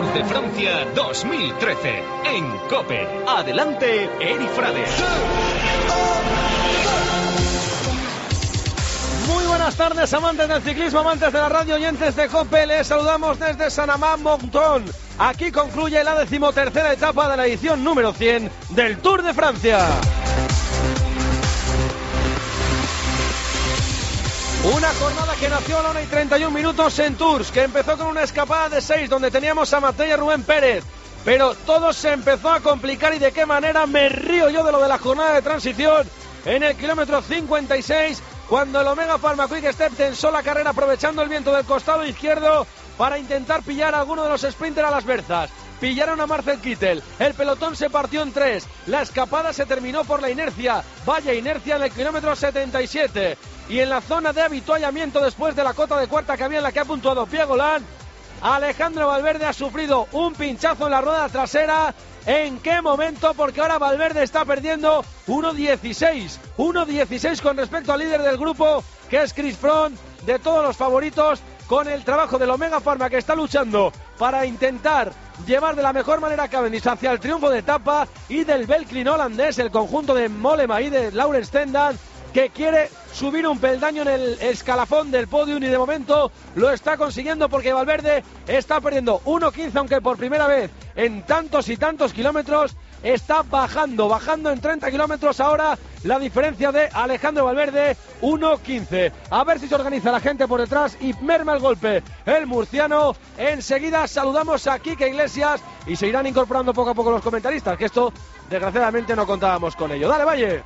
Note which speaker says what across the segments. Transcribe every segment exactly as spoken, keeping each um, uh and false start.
Speaker 1: Tour de Francia dos mil trece en COPE. Adelante, Eri Frade.
Speaker 2: Muy buenas tardes, amantes del ciclismo, amantes de la radio, oyentes de COPE. Les saludamos desde Saint-Amand-Montrond. Aquí concluye la decimotercera etapa de la edición número cien del Tour de Francia. Una jornada que nació a la una y treinta y un minutos en Tours, que empezó con una escapada de seis, donde teníamos a Mateo y a Rubén Pérez. Pero todo se empezó a complicar, y de qué manera me río yo de lo de la jornada de transición en el kilómetro cincuenta y seis, cuando el Omega Pharma Quick Step tensó la carrera aprovechando el viento del costado izquierdo para intentar pillar a alguno de los sprinters a las berzas. Pillaron a Marcel Kittel, el pelotón se partió en tres, la escapada se terminó por la inercia, vaya inercia en el kilómetro setenta y siete, y en la zona de avituallamiento después de la cota de cuarta que había en la que ha puntuado Piegolán, Alejandro Valverde ha sufrido un pinchazo en la rueda trasera. ¿En qué momento? Porque ahora Valverde está perdiendo uno dieciséis, uno dieciséis con respecto al líder del grupo, que es Chris Froome, de todos los favoritos, con el trabajo del Omega Pharma, que está luchando para intentar llevar de la mejor manera a Cavendish hacia el triunfo de etapa, y del Belkin holandés, el conjunto de Mollema y de Laurens Stendal, que quiere subir un peldaño en el escalafón del podium, y de momento lo está consiguiendo, porque Valverde está perdiendo uno quince, aunque por primera vez en tantos y tantos kilómetros está bajando, bajando en treinta kilómetros ahora la diferencia de Alejandro Valverde, uno quince. A ver si se organiza la gente por detrás y merma el golpe el murciano. Enseguida saludamos a Quique Iglesias y se irán incorporando poco a poco los comentaristas, que esto desgraciadamente no contábamos con ello. ¡Dale, Valle!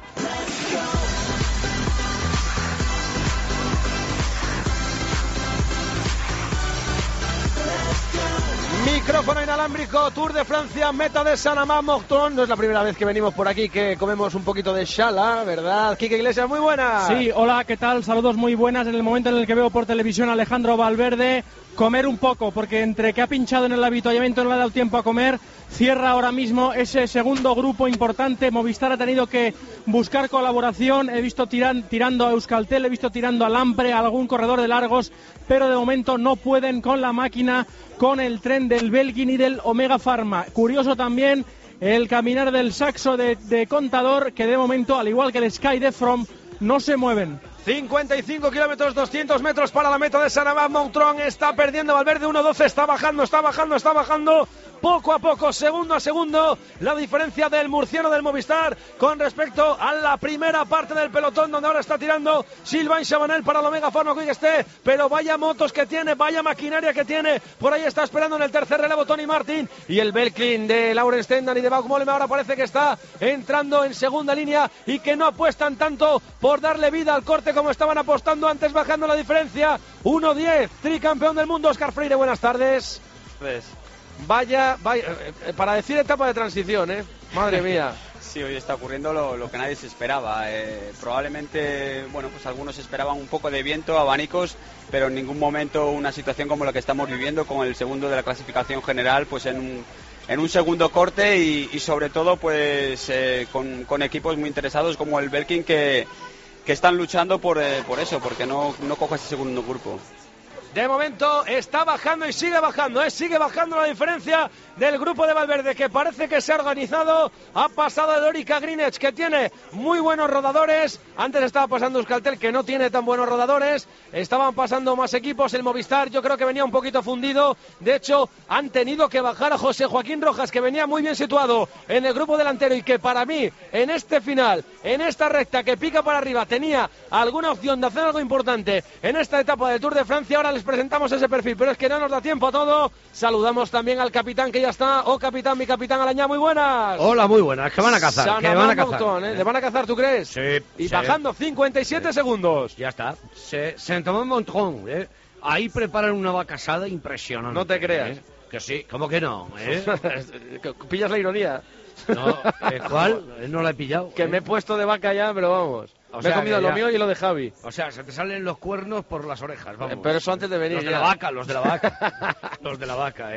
Speaker 2: Micrófono inalámbrico, Tour de Francia, meta de Saint-Amand-Montrond. No es la primera vez que venimos por aquí que comemos un poquito de chala, ¿verdad? Quique Iglesias, muy buenas.
Speaker 3: Sí, hola, ¿qué tal? Saludos muy buenas. En el momento en el que veo por televisión a Alejandro Valverde comer un poco, porque entre que ha pinchado en el avituallamiento no le ha dado tiempo a comer, cierra ahora mismo ese segundo grupo importante. Movistar ha tenido que buscar colaboración, he visto tiran, tirando a Euskaltel, he visto tirando a Lampre, a algún corredor de largos, pero de momento no pueden con la máquina, con el tren del Belkin y del Omega Pharma. Curioso también el caminar del saxo de, de Contador, que de momento, al igual que el Sky de Froome, no se mueven.
Speaker 2: cincuenta y cinco kilómetros, doscientos metros para la meta de Saint-Amand-Montrond. Está perdiendo Valverde, uno doce, está bajando, está bajando, está bajando. Poco a poco, segundo a segundo, la diferencia del murciano del Movistar con respecto a la primera parte del pelotón, donde ahora está tirando Sylvain Chavanel para el Omega Pharma Quick Step. Pero vaya motos que tiene, vaya maquinaria que tiene. Por ahí está esperando en el tercer relevo Tony Martin, y el Belkin de Laurens Stendal y de Bauke Mollema ahora parece que está entrando en segunda línea, y que no apuestan tanto por darle vida al corte como estaban apostando antes, bajando la diferencia. uno diez, tricampeón del mundo Óscar Freire, buenas tardes.
Speaker 4: Pues
Speaker 2: Vaya, vaya, eh, para decir etapa de transición, ¿eh? Madre mía.
Speaker 4: Sí, hoy está ocurriendo lo, lo que nadie se esperaba. Eh, probablemente, bueno, pues algunos esperaban un poco de viento, abanicos, pero en ningún momento una situación como la que estamos viviendo, con el segundo de la clasificación general, pues en un, en un segundo corte, y, y sobre todo, pues eh, con, con equipos muy interesados como el Belkin, que, que están luchando por, eh, por eso, porque no, no coja ese segundo grupo.
Speaker 2: De momento está bajando y sigue bajando, ¿eh? Sigue bajando la diferencia del grupo de Valverde, que parece que se ha organizado. Ha pasado de Orica Greenedge, que tiene muy buenos rodadores. Antes estaba pasando Euskaltel, que no tiene tan buenos rodadores. Estaban pasando más equipos. El Movistar yo creo que venía un poquito fundido. De hecho, han tenido que bajar a José Joaquín Rojas, que venía muy bien situado en el grupo delantero, y que para mí, en este final, en esta recta que pica para arriba, tenía alguna opción de hacer algo importante en esta etapa del Tour de Francia. Ahora les presentamos ese perfil, pero es que no nos da tiempo a todo. Saludamos también al capitán, que ya está. Oh, capitán, mi capitán Alañá, muy buenas.
Speaker 5: Hola, muy buenas, que van a cazar, que van a cazar.
Speaker 2: Montón, ¿eh? ¿Le van a cazar, tú crees?
Speaker 5: Sí.
Speaker 2: Y
Speaker 5: sí,
Speaker 2: bajando cincuenta y siete
Speaker 5: sí.
Speaker 2: segundos.
Speaker 5: Ya está. Saint-Amand-Montrond, ¿eh? Ahí preparan una vaca asada impresionante.
Speaker 2: No te creas.
Speaker 5: ¿eh? Que sí, ¿cómo que no? ¿eh?
Speaker 2: ¿Pillas la ironía?
Speaker 5: No, ¿eh, ¿cuál? No la he pillado.
Speaker 2: Que
Speaker 5: ¿eh?
Speaker 2: me he puesto de vaca ya, pero vamos.
Speaker 5: O
Speaker 2: me
Speaker 5: sea,
Speaker 2: he comido
Speaker 5: ya...
Speaker 2: lo mío y lo de Javi.
Speaker 5: O sea, se te salen los cuernos por las orejas, vamos.
Speaker 2: Pero eso antes de venir.
Speaker 5: Los de
Speaker 2: ya.
Speaker 5: la vaca, los de la vaca. Los de la vaca, ¿eh?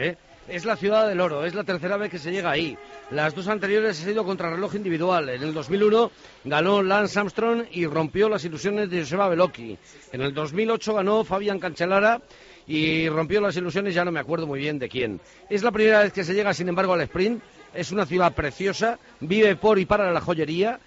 Speaker 5: es la ciudad del oro, es la tercera vez que se llega ahí. Las dos anteriores ha sido contrarreloj individual. En el dos mil uno ganó Lance Armstrong y rompió las ilusiones de Joseba Bellocchi. En el dos mil ocho ganó Fabián Cancellara y rompió las ilusiones, ya no me acuerdo muy bien de quién. Es la primera vez que se llega, sin embargo, al sprint. Es una ciudad preciosa, vive por y para la joyería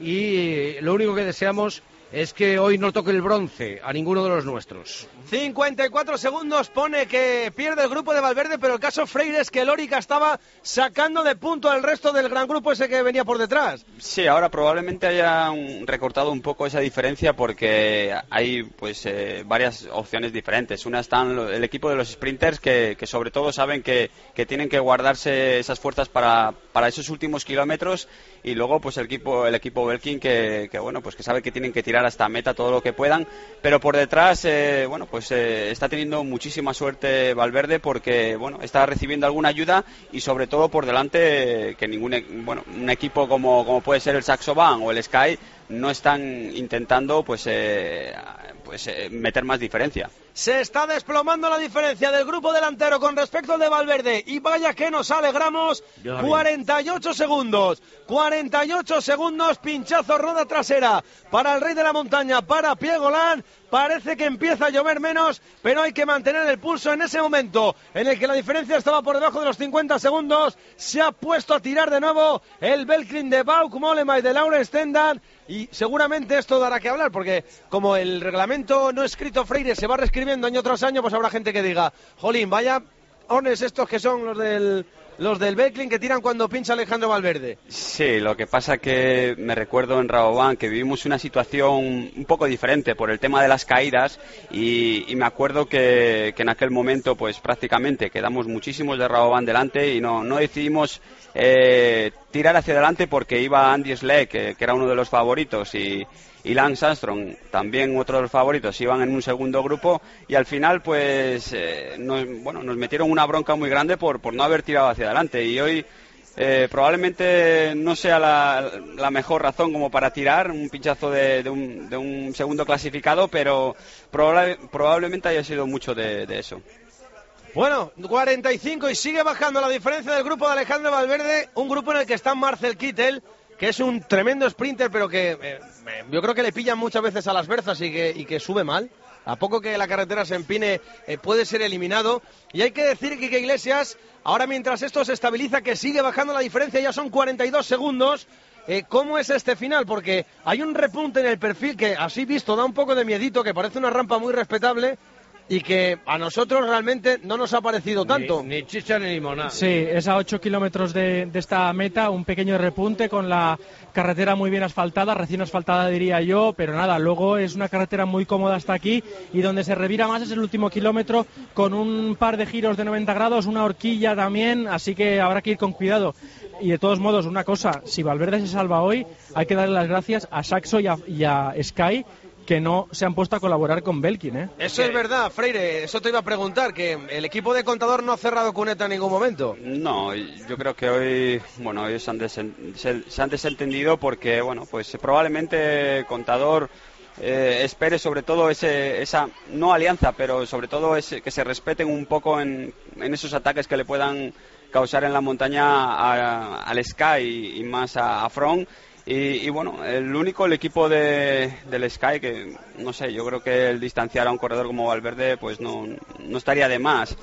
Speaker 5: y lo único que deseamos es que hoy no toque el bronce a ninguno de los nuestros.
Speaker 2: cincuenta y cuatro segundos pone que pierde el grupo de Valverde, pero el caso Freire es que el Orica estaba sacando de punto al resto del gran grupo ese que venía por detrás.
Speaker 4: Sí, ahora probablemente hayan recortado un poco esa diferencia porque hay pues eh, varias opciones diferentes. Una están el equipo de los sprinters que, que sobre todo saben que, que tienen que guardarse esas fuerzas para, para esos últimos kilómetros, y luego pues el equipo el equipo Belkin que, que bueno pues que sabe que tienen que tirar hasta meta todo lo que puedan, pero por detrás eh, bueno pues eh, está teniendo muchísima suerte Valverde porque bueno está recibiendo alguna ayuda, y sobre todo por delante eh, que ningún bueno un equipo como, como puede ser el Saxo Bank o el Sky no están intentando pues eh, pues eh, meter más diferencia.
Speaker 2: Se está desplomando la diferencia del grupo delantero con respecto al de Valverde, y vaya que nos alegramos. cuarenta y ocho segundos, cuarenta y ocho segundos, pinchazo rueda trasera para el rey de la montaña, para Piegolán. Parece que empieza a llover menos, pero hay que mantener el pulso. En ese momento en el que la diferencia estaba por debajo de los cincuenta segundos, se ha puesto a tirar de nuevo el Belkin de Bauke Mollema y de Laurens Stendal, y seguramente esto dará que hablar, porque como el reglamento no escrito Freire se va reescribiendo año tras año, pues habrá gente que diga, jolín, vaya ones estos que son los del... los del Belkin que tiran cuando pincha Alejandro Valverde.
Speaker 4: Sí, lo que pasa que me recuerdo en Rabobank que vivimos una situación un poco diferente por el tema de las caídas, y, y me acuerdo que, que en aquel momento pues prácticamente quedamos muchísimos de Rabobank delante y no, no decidimos eh, tirar hacia adelante porque iba Andy Schleck, que, que era uno de los favoritos, y y Lance Armstrong, también otro de los favoritos, iban en un segundo grupo, y al final pues eh, nos, bueno, nos metieron una bronca muy grande por, por no haber tirado hacia adelante, y hoy eh, probablemente no sea la, la mejor razón como para tirar un pinchazo de, de, un, de un segundo clasificado, pero probable, probablemente haya sido mucho de, de eso.
Speaker 2: Bueno, cuarenta y cinco y sigue bajando la diferencia del grupo de Alejandro Valverde, un grupo en el que está Marcel Kittel, que es un tremendo sprinter, pero que eh, yo creo que le pillan muchas veces a las berzas y que, y que sube mal. A poco que la carretera se empine eh, puede ser eliminado. Y hay que decir que, que Iglesias, ahora mientras esto se estabiliza, que sigue bajando la diferencia, ya son cuarenta y dos segundos. Eh, ¿Cómo es este final? Porque hay un repunte en el perfil que, así visto, da un poco de miedito, que parece una rampa muy respetable, y que a nosotros realmente no nos ha parecido tanto.
Speaker 5: Ni, ni chicha ni limonada.
Speaker 3: Sí, es a ocho kilómetros de, de esta meta, un pequeño repunte con la carretera muy bien asfaltada, recién asfaltada diría yo, pero nada, luego es una carretera muy cómoda hasta aquí, y donde se revira más es el último kilómetro, con un par de giros de noventa grados, una horquilla también, así que habrá que ir con cuidado. Y de todos modos, una cosa, si Valverde se salva hoy, hay que darle las gracias a Saxo y a, y a Sky, que no se han puesto a colaborar con Belkin, ¿eh?
Speaker 2: Eso es verdad, Freire, eso te iba a preguntar, que el equipo de Contador no ha cerrado cuneta en ningún momento.
Speaker 4: No, yo creo que hoy, bueno, hoy se han, desen, se, se han desentendido porque, bueno, pues probablemente Contador eh, espere sobre todo ese, esa, no alianza, pero sobre todo ese, que se respeten un poco en, en esos ataques que le puedan causar en la montaña a, al Sky y, y más a, a Front. Y, y bueno, el único, el equipo de, del Sky, que no sé, yo creo que el distanciar a un corredor como Valverde pues no, no estaría de más,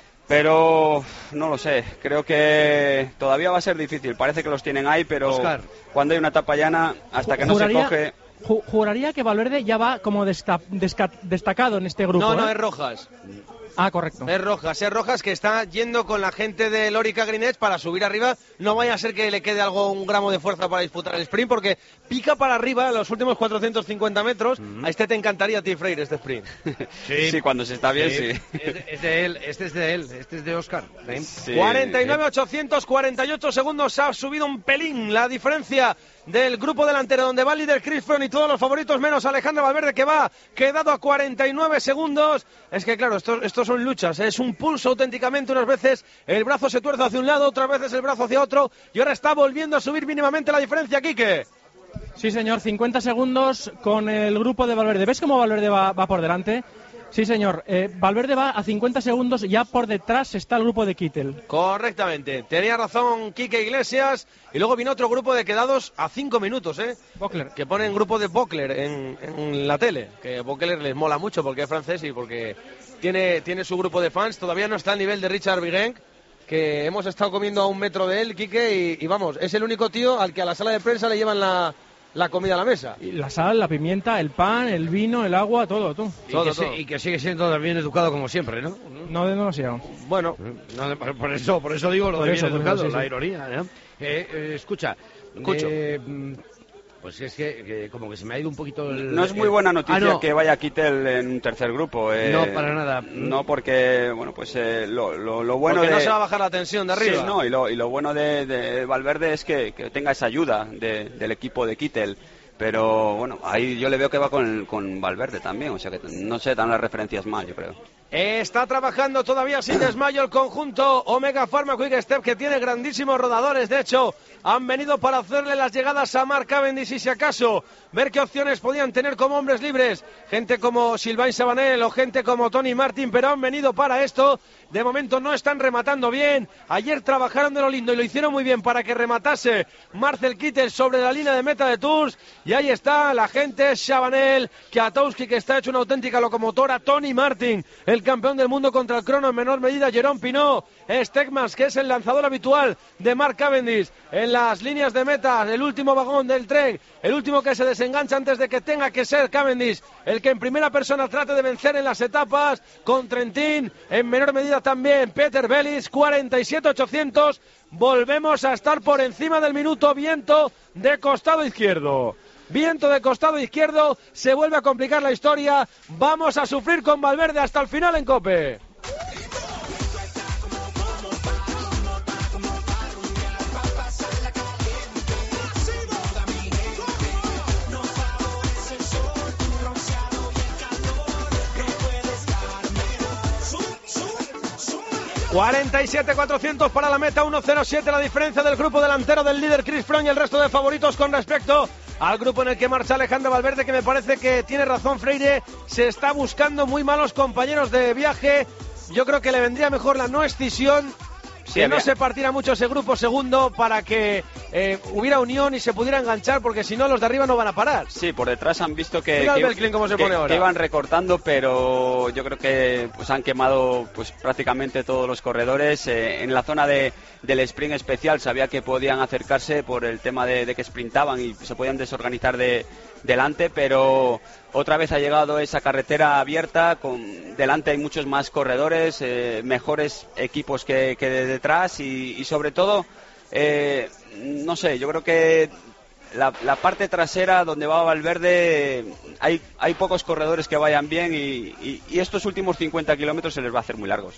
Speaker 4: pero no lo sé, creo que todavía va a ser difícil, parece que los tienen ahí, pero Oscar, cuando hay una etapa llana, hasta que no juraría, se coge...
Speaker 3: Ju, juraría que Valverde ya va como desta, desca, destacado en este grupo.
Speaker 2: No,
Speaker 3: ¿eh?
Speaker 2: no, es Rojas.
Speaker 3: Ah, correcto.
Speaker 2: Es Rojas, es Rojas que está yendo con la gente del Orica Green Edge para subir arriba. No vaya a ser que le quede algo, un gramo de fuerza para disputar el sprint, porque pica para arriba en los últimos cuatrocientos cincuenta metros. Mm-hmm. A este te encantaría a ti, Freire, este sprint.
Speaker 4: Sí, sí, cuando se está bien, sí.
Speaker 5: sí. Es, es de él, este es de él, este es de Oscar.
Speaker 2: Sí. cuarenta y nueve ochocientos cuarenta y ocho segundos, ha subido un pelín la diferencia del grupo delantero, donde va el líder Chris Froome y todos los favoritos menos Alejandro Valverde, que va quedado a cuarenta y nueve segundos. Es que claro, estos, estos son luchas, ¿eh? Es un pulso auténticamente. Unas veces el brazo se tuerce hacia un lado, otras veces el brazo hacia otro, y ahora está volviendo a subir mínimamente la diferencia, Quique.
Speaker 3: Sí, señor, cincuenta segundos con el grupo de Valverde. ¿Ves cómo Valverde va, va por delante? Sí, señor. Eh, Valverde va a cincuenta segundos, ya por detrás está el grupo de Kittel.
Speaker 2: Correctamente. Tenía razón Quique Iglesias. Y luego vino otro grupo de quedados a cinco minutos, ¿eh?
Speaker 3: Bockler.
Speaker 2: Que ponen grupo de Bockler en, en la tele. Que Bockler les mola mucho porque es francés y porque tiene, tiene su grupo de fans. Todavía no está al nivel de Richard Virenque, que hemos estado comiendo a un metro de él, Quique, y, y vamos, es el único tío al que a la sala de prensa le llevan la, la comida a la mesa.
Speaker 3: Y la sal, la pimienta, el pan, el vino, el agua, todo, tú.
Speaker 5: Y,
Speaker 2: Todo,
Speaker 5: que,
Speaker 2: todo.
Speaker 5: Se, y que sigue siendo bien educado como siempre, ¿no?
Speaker 3: No demasiado.
Speaker 2: Bueno,
Speaker 5: No, por eso, por eso digo lo
Speaker 3: Por
Speaker 5: de
Speaker 3: eso,
Speaker 5: bien
Speaker 3: por
Speaker 5: educado,
Speaker 3: eso, sí,
Speaker 5: la
Speaker 3: sí.
Speaker 5: ironía, ¿no? Eh, eh, escucha,
Speaker 2: Escucho.
Speaker 5: eh, mm, pues es que, que como que se me ha ido un poquito el...
Speaker 4: No es muy
Speaker 5: el-
Speaker 4: buena noticia
Speaker 5: Ah, no.
Speaker 4: que vaya Kittel en un tercer grupo. eh,
Speaker 5: No, para nada.
Speaker 4: No, porque, bueno, pues eh, lo, lo, lo bueno
Speaker 2: porque
Speaker 4: de...
Speaker 2: no se va a bajar la tensión de arriba.
Speaker 4: Sí, no, y lo, y lo bueno de, de Valverde es que, que tenga esa ayuda de- del equipo de Kittel. Pero bueno, ahí yo le veo que va con, con Valverde también, o sea que no sé, dan las referencias mal, yo creo.
Speaker 2: Está trabajando todavía sin desmayo el conjunto Omega Pharma Quick Step, que tiene grandísimos rodadores. De hecho, han venido para hacerle las llegadas a Mark Cavendish y, si acaso, ver qué opciones podían tener como hombres libres. Gente como Sylvain Chabanel o gente como Tony Martin, pero han venido para esto. De momento no están rematando bien. Ayer trabajaron de lo lindo y lo hicieron muy bien para que rematase Marcel Kittel sobre la línea de meta de Tours. Y ahí está la gente, Chabanel, Kwiatkowski, que está hecho una auténtica locomotora, Tony Martin, el campeón del mundo contra el crono en menor medida, Jerome Pinot, Stegmans, que es el lanzador habitual de Mark Cavendish en las líneas de meta, el último vagón del tren, el último que se desengancha antes de que tenga que ser Cavendish el que en primera persona trate de vencer en las etapas, con Trentin, en menor medida también Peter Bellis, cuarenta y siete ochocientos. Volvemos a estar por encima del minuto. Viento de costado izquierdo. Viento de costado izquierdo, se vuelve a complicar la historia. Vamos a sufrir con Valverde hasta el final en COPE. cuarenta y siete cuatrocientos para la meta, uno cero siete la diferencia del grupo delantero del líder Chris Froome y el resto de favoritos con respecto al grupo en el que marcha Alejandro Valverde, que me parece que tiene razón Freire, se está buscando muy malos compañeros de viaje. Yo creo que le vendría mejor la no escisión,
Speaker 4: Sí,
Speaker 2: que no
Speaker 4: había-
Speaker 2: se partiera mucho ese grupo segundo para que eh, hubiera unión y se pudiera enganchar, porque si no los de arriba no van a parar.
Speaker 4: Sí, por detrás han visto que,
Speaker 2: Mira al
Speaker 4: que,
Speaker 2: Belklin cómo se
Speaker 4: que-
Speaker 2: pone ahora.
Speaker 4: que iban recortando, pero yo creo que pues han quemado pues prácticamente todos los corredores. Eh, en la zona de, del sprint especial sabía que podían acercarse por el tema de, de que sprintaban y se podían desorganizar de delante, pero otra vez ha llegado esa carretera abierta, con delante hay muchos más corredores, eh, mejores equipos que, que de detrás y, y sobre todo, eh, no sé, yo creo que la, la parte trasera donde va Valverde hay, hay pocos corredores que vayan bien y, y- y estos últimos cincuenta kilómetros se les va a hacer muy largos.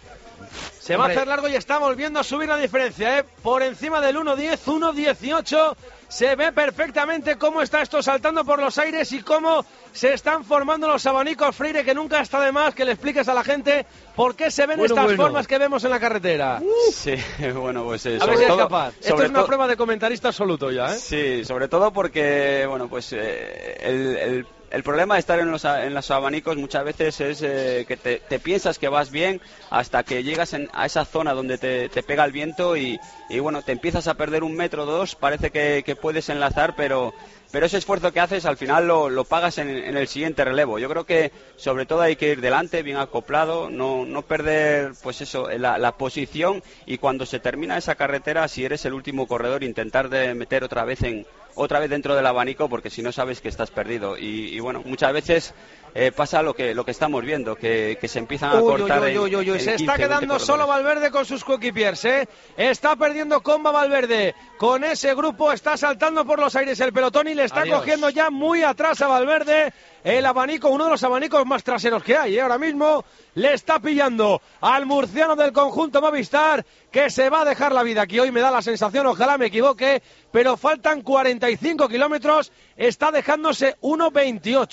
Speaker 2: Se va
Speaker 5: Hombre.
Speaker 2: a hacer largo y está volviendo a subir la diferencia, ¿eh? Por encima del uno diez, uno dieciocho. Se ve perfectamente cómo está esto saltando por los aires y cómo se están formando los abanicos, Freire, que nunca está de más que le expliques a la gente por qué se ven
Speaker 5: Bueno,
Speaker 2: estas
Speaker 5: bueno.
Speaker 2: formas que vemos en la carretera.
Speaker 4: Sí, bueno, pues eh,
Speaker 2: A ver
Speaker 4: sobre
Speaker 2: si es
Speaker 4: todo-
Speaker 2: capaz. Esto
Speaker 4: sobre
Speaker 2: es una
Speaker 4: todo-
Speaker 2: prueba de comentarista absoluto ya, ¿eh?
Speaker 4: Sí, sobre todo porque, bueno, pues eh, el, el- el problema de estar en los, a- en los abanicos muchas veces es eh, que te, te piensas que vas bien hasta que llegas en- a esa zona donde te, te pega el viento y, y, bueno, te empiezas a perder un metro o dos, parece que, que puedes enlazar, pero, pero ese esfuerzo que haces al final lo, lo pagas en, en el siguiente relevo. Yo creo que sobre todo hay que ir delante, bien acoplado, no, no perder pues eso, la, la posición, y cuando se termina esa carretera, si eres el último corredor, intentar de meter otra vez en otra vez dentro del abanico, porque si no sabes que estás perdido. Y, y bueno, muchas veces eh, pasa lo que lo que estamos viendo, que, que se empiezan a
Speaker 2: Uy,
Speaker 4: cortar
Speaker 2: uy,
Speaker 4: en-
Speaker 2: uy, uy, uy,
Speaker 4: en
Speaker 2: se está
Speaker 4: quince, veinte
Speaker 2: quedando solo
Speaker 4: corredores.
Speaker 2: Valverde con sus coequipiers, ¿eh? Está perdiendo comba Valverde. Con ese grupo está saltando por los aires el pelotón y le está
Speaker 5: Adiós.
Speaker 2: cogiendo ya muy atrás a Valverde el abanico, uno de los abanicos más traseros que hay, ¿eh? Ahora mismo le está pillando al murciano del conjunto Movistar, que se va a dejar la vida aquí. Hoy me da la sensación, ojalá me equivoque, pero faltan cuarenta y cinco kilómetros, está dejándose uno veintiocho.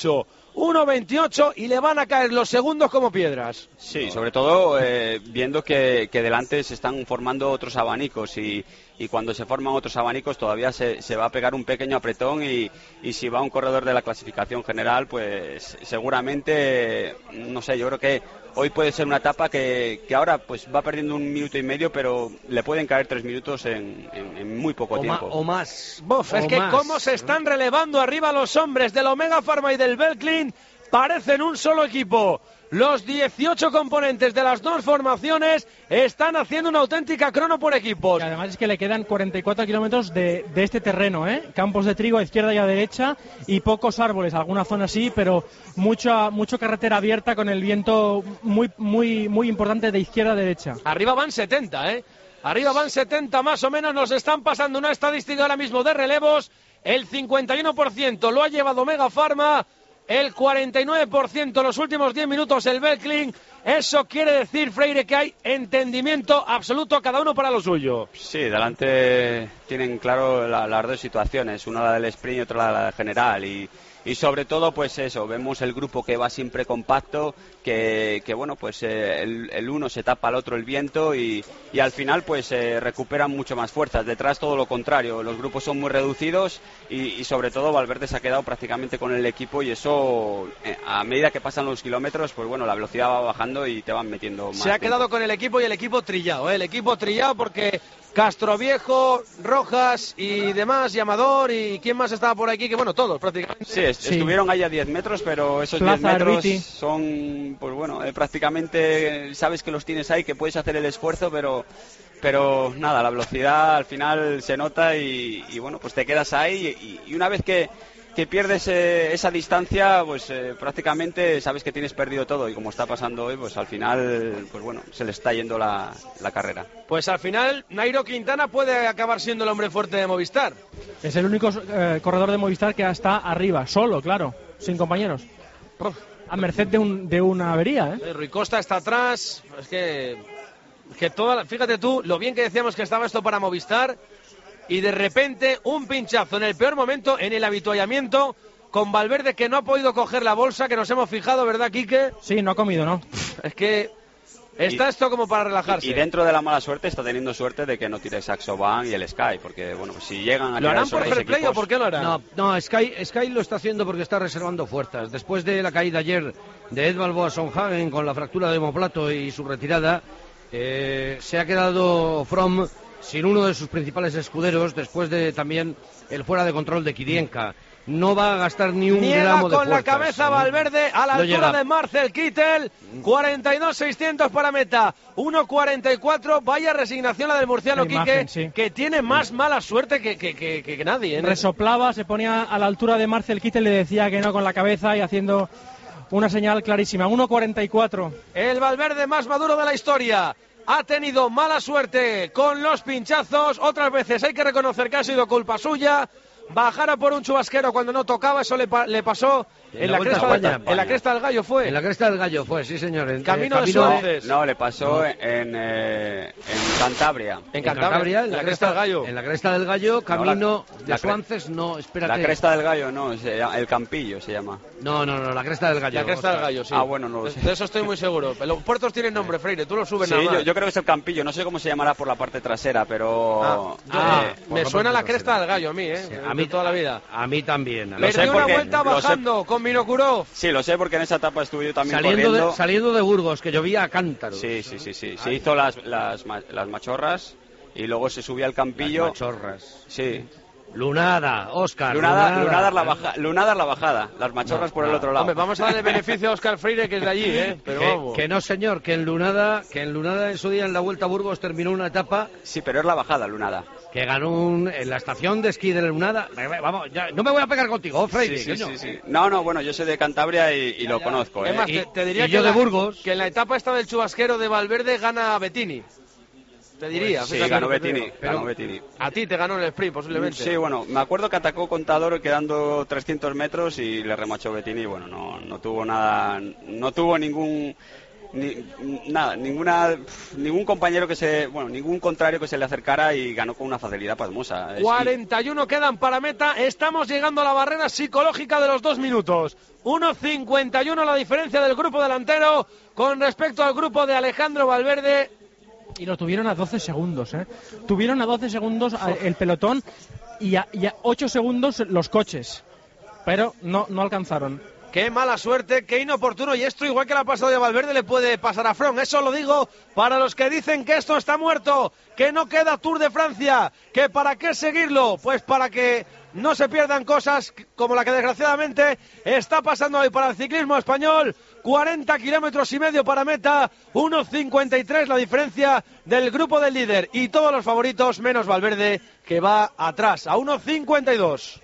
Speaker 2: uno veintiocho y le van a caer los segundos como piedras.
Speaker 4: Sí, sobre todo eh, viendo que, que delante se están formando otros abanicos y, y cuando se forman otros abanicos todavía se, se va a pegar un pequeño apretón y, y si va un corredor de la clasificación general, pues seguramente, no sé, yo creo que hoy puede ser una etapa que, que ahora pues va perdiendo un minuto y medio, pero le pueden caer tres minutos en, en, en muy poco
Speaker 5: o
Speaker 4: tiempo.
Speaker 5: Ma, o más.
Speaker 2: Bof,
Speaker 5: o
Speaker 2: es que
Speaker 5: más.
Speaker 2: cómo se están relevando arriba los hombres del Omega Pharma y del Veltlin, parecen un solo equipo. Los dieciocho componentes de las dos formaciones están haciendo una auténtica crono por equipos.
Speaker 3: Y además es que le quedan cuarenta y cuatro kilómetros de, de este terreno, ¿eh? Campos de trigo a izquierda y a derecha y pocos árboles, alguna zona sí, pero mucha mucho carretera abierta con el viento muy muy muy importante de izquierda a derecha.
Speaker 2: Arriba van setenta, ¿eh? Arriba van setenta más o menos, nos están pasando una estadística ahora mismo de relevos. El cincuenta y uno por ciento lo ha llevado Omega Pharma, el cuarenta y nueve por ciento los últimos diez minutos el Veltlin. Eso quiere decir, Freire, que hay entendimiento absoluto, cada uno para lo suyo.
Speaker 4: Sí, delante tienen claro la, las dos situaciones, una la del sprint y otra la del general y, y sobre todo pues eso, vemos el grupo que va siempre compacto, que, que bueno pues eh, el, el uno se tapa al otro el viento y, y al final pues eh, recuperan mucho más fuerzas. Detrás todo lo contrario, los grupos son muy reducidos y, y sobre todo Valverde se ha quedado prácticamente con el equipo y eso eh, a medida que pasan los kilómetros pues bueno la velocidad va bajando y te van metiendo más.
Speaker 2: Se ha quedado con el equipo y el equipo trillado, ¿eh? El equipo trillado porque Castroviejo, Rojas y demás, y Amador y quién más estaba por aquí, que bueno, todos prácticamente.
Speaker 4: Sí, est
Speaker 3: Sí.
Speaker 4: estuvieron ahí a diez metros, pero esos
Speaker 3: Plaza
Speaker 4: diez metros
Speaker 3: Arbiti.
Speaker 4: son, pues bueno, eh, prácticamente sabes que los tienes ahí, que puedes hacer el esfuerzo, pero pero nada, la velocidad al final se nota y, y bueno, pues te quedas ahí y, y una vez que que pierdes eh, esa distancia, pues eh, prácticamente sabes que tienes perdido todo y como está pasando hoy, pues al final, pues bueno, se le está yendo la, la carrera.
Speaker 2: Pues al final Nairo Quintana puede acabar siendo el hombre fuerte de Movistar.
Speaker 3: Es el único eh, corredor de Movistar que está arriba, solo, claro, sin compañeros.
Speaker 2: Uf.
Speaker 3: A merced de, un, de una avería, ¿eh?
Speaker 2: Eh, Rui Costa está atrás, es que, que toda la- fíjate tú lo bien que decíamos que estaba esto para Movistar y de repente un pinchazo en el peor momento, en el habituallamiento, con Valverde que no ha podido coger la bolsa, que nos hemos fijado, ¿verdad, Quique?
Speaker 3: Sí, no ha comido, ¿no?
Speaker 2: Es que está
Speaker 4: Y-
Speaker 2: esto como para relajarse.
Speaker 4: Y dentro de la mala suerte está teniendo suerte de que no tire Saxo Bank y el Sky, porque bueno, pues si llegan a
Speaker 2: ¿Lo
Speaker 4: tirar
Speaker 2: harán
Speaker 4: esos
Speaker 2: por
Speaker 4: dos
Speaker 2: fair play
Speaker 4: equipos-
Speaker 2: o por qué lo harán?
Speaker 5: No, no Sky, Sky lo está haciendo porque está reservando fuerzas. Después de la caída ayer de Ed Balboa Sonhagen con la fractura de omoplato y su retirada, eh, se ha quedado Fromm sin uno de sus principales escuderos después de también el fuera de control de Kirienka. No va a gastar ni un
Speaker 2: Niega
Speaker 5: gramo de
Speaker 2: con la
Speaker 5: fuerzas.
Speaker 2: cabeza Valverde a la
Speaker 5: No
Speaker 2: altura
Speaker 5: llega.
Speaker 2: de Marcel Kittel, cuarenta y dos seiscientos para meta, uno cuarenta y cuatro, vaya resignación la del murciano
Speaker 3: La imagen,
Speaker 2: Quique,
Speaker 3: sí.
Speaker 2: que tiene más mala suerte que, que, que, que nadie. ¿eh?
Speaker 3: Resoplaba, se ponía a la altura de Marcel Kittel, le decía que no con la cabeza y haciendo una señal clarísima. uno cuarenta y cuatro.
Speaker 2: El Valverde más maduro de la historia. Ha tenido mala suerte con los pinchazos, otras veces hay que reconocer que ha sido culpa suya. Bajara por un chubasquero cuando no tocaba, eso le, pa le pasó en,
Speaker 5: En
Speaker 2: la
Speaker 5: la Vuelta
Speaker 2: cresta,
Speaker 5: a España.
Speaker 2: en la cresta del Gallo fue.
Speaker 5: En la cresta del Gallo fue, sí señor. En,
Speaker 2: Camino
Speaker 5: eh,
Speaker 2: de
Speaker 5: camino
Speaker 2: Suárez.
Speaker 4: No, le pasó en, eh, en Cantabria.
Speaker 2: En Cantabria, en la cresta del Gallo.
Speaker 5: En la cresta del Gallo, camino
Speaker 4: No, la-
Speaker 5: de
Speaker 4: la cre-
Speaker 5: Suances, no, espérate.
Speaker 4: La cresta del gallo, no, se llama- el Campillo se llama.
Speaker 5: No, no, no, la cresta del Gallo.
Speaker 2: La cresta
Speaker 5: Óscar.
Speaker 2: del Gallo, sí.
Speaker 4: Ah, bueno, no lo sé.
Speaker 2: De eso estoy muy seguro. Los puertos tienen nombre, Freire, tú lo subes
Speaker 4: Sí,
Speaker 2: nada más.
Speaker 4: yo, yo creo que es el Campillo, no sé cómo se llamará por la parte trasera, pero...
Speaker 2: Ah, yo-
Speaker 5: Ah,
Speaker 2: eh,
Speaker 5: por
Speaker 2: me
Speaker 5: la
Speaker 2: suena
Speaker 5: parte
Speaker 2: la cresta
Speaker 5: trasera.
Speaker 2: del Gallo a mí, ¿eh?
Speaker 5: Sí,
Speaker 2: De
Speaker 5: a mí
Speaker 2: toda la vida.
Speaker 5: A mí también. a mí
Speaker 4: Lo sé
Speaker 2: Perdió una
Speaker 4: porque-
Speaker 2: vuelta
Speaker 4: lo sé-
Speaker 2: bajando con Vinokurov.
Speaker 4: Sí, lo sé porque en esa etapa estuve yo también
Speaker 5: Saliendo
Speaker 4: corriendo.
Speaker 5: de, saliendo de Burgos, que llovía a cántaros.
Speaker 4: Sí, sí, sí, sí. Se hizo las, las, ma- las machorras y luego se subía al Campillo.
Speaker 5: Las machorras.
Speaker 4: Sí.
Speaker 5: Lunada, Óscar.
Speaker 4: Lunada, Lunada es la baja, Lunada es la bajada, las machorras
Speaker 5: No,
Speaker 4: por el
Speaker 5: no.
Speaker 4: otro lado.
Speaker 2: Hombre, vamos a darle beneficio a Óscar Freire, que es de allí, ¿eh? Pero
Speaker 5: que,
Speaker 2: vamos.
Speaker 5: que no, señor, que en Lunada, que en Lunada en su día en la Vuelta a Burgos terminó una etapa
Speaker 4: Sí, pero es la bajada, Lunada.
Speaker 5: que ganó un- en la estación de esquí de Lunada. Vamos, ya, no me voy a pegar contigo, oh, Freire,
Speaker 4: Sí, sí,
Speaker 5: coño.
Speaker 4: sí, sí. No, no, bueno, yo soy de Cantabria y, y lo conozco,
Speaker 2: Es
Speaker 4: ¿eh?
Speaker 2: más,
Speaker 5: Y-
Speaker 2: te, te diría
Speaker 5: y
Speaker 2: que,
Speaker 5: yo de
Speaker 2: la-
Speaker 5: Burgos.
Speaker 2: que en la etapa esta del chubasquero de Valverde gana Bettini. Te diría.
Speaker 4: Sí,
Speaker 2: fíjate
Speaker 4: ganó
Speaker 2: lo que te
Speaker 4: Bettini,
Speaker 2: digo.
Speaker 4: ganó
Speaker 2: Pero
Speaker 4: Bettini.
Speaker 2: a ti te ganó en el sprint, posiblemente.
Speaker 4: Sí, bueno, me acuerdo que atacó Contador quedando trescientos metros y le remachó Bettini y bueno, no, no tuvo nada, no tuvo ningún ni, nada, ninguna, ningún compañero que se, bueno, ningún contrario que se le acercara y ganó con una facilidad pasmosa.
Speaker 2: cuarenta y uno quedan para meta, estamos llegando a la barrera psicológica de los dos minutos. uno cincuenta y uno la diferencia del grupo delantero con respecto al grupo de Alejandro Valverde.
Speaker 3: Y lo tuvieron a doce segundos, ¿eh? Tuvieron a doce segundos el pelotón y a, y a ocho segundos los coches. Pero no, no alcanzaron.
Speaker 2: Qué mala suerte, qué inoportuno. Y esto, igual que le ha pasado a Valverde, le puede pasar a Froome. Eso lo digo para los que dicen que esto está muerto, que no queda Tour de Francia, que para qué seguirlo. Pues para que no se pierdan cosas como la que desgraciadamente está pasando hoy para el ciclismo español. cuarenta kilómetros y medio para meta, uno cincuenta y tres la diferencia del grupo del líder. Y todos los favoritos, menos Valverde, que va atrás, a uno cincuenta y dos.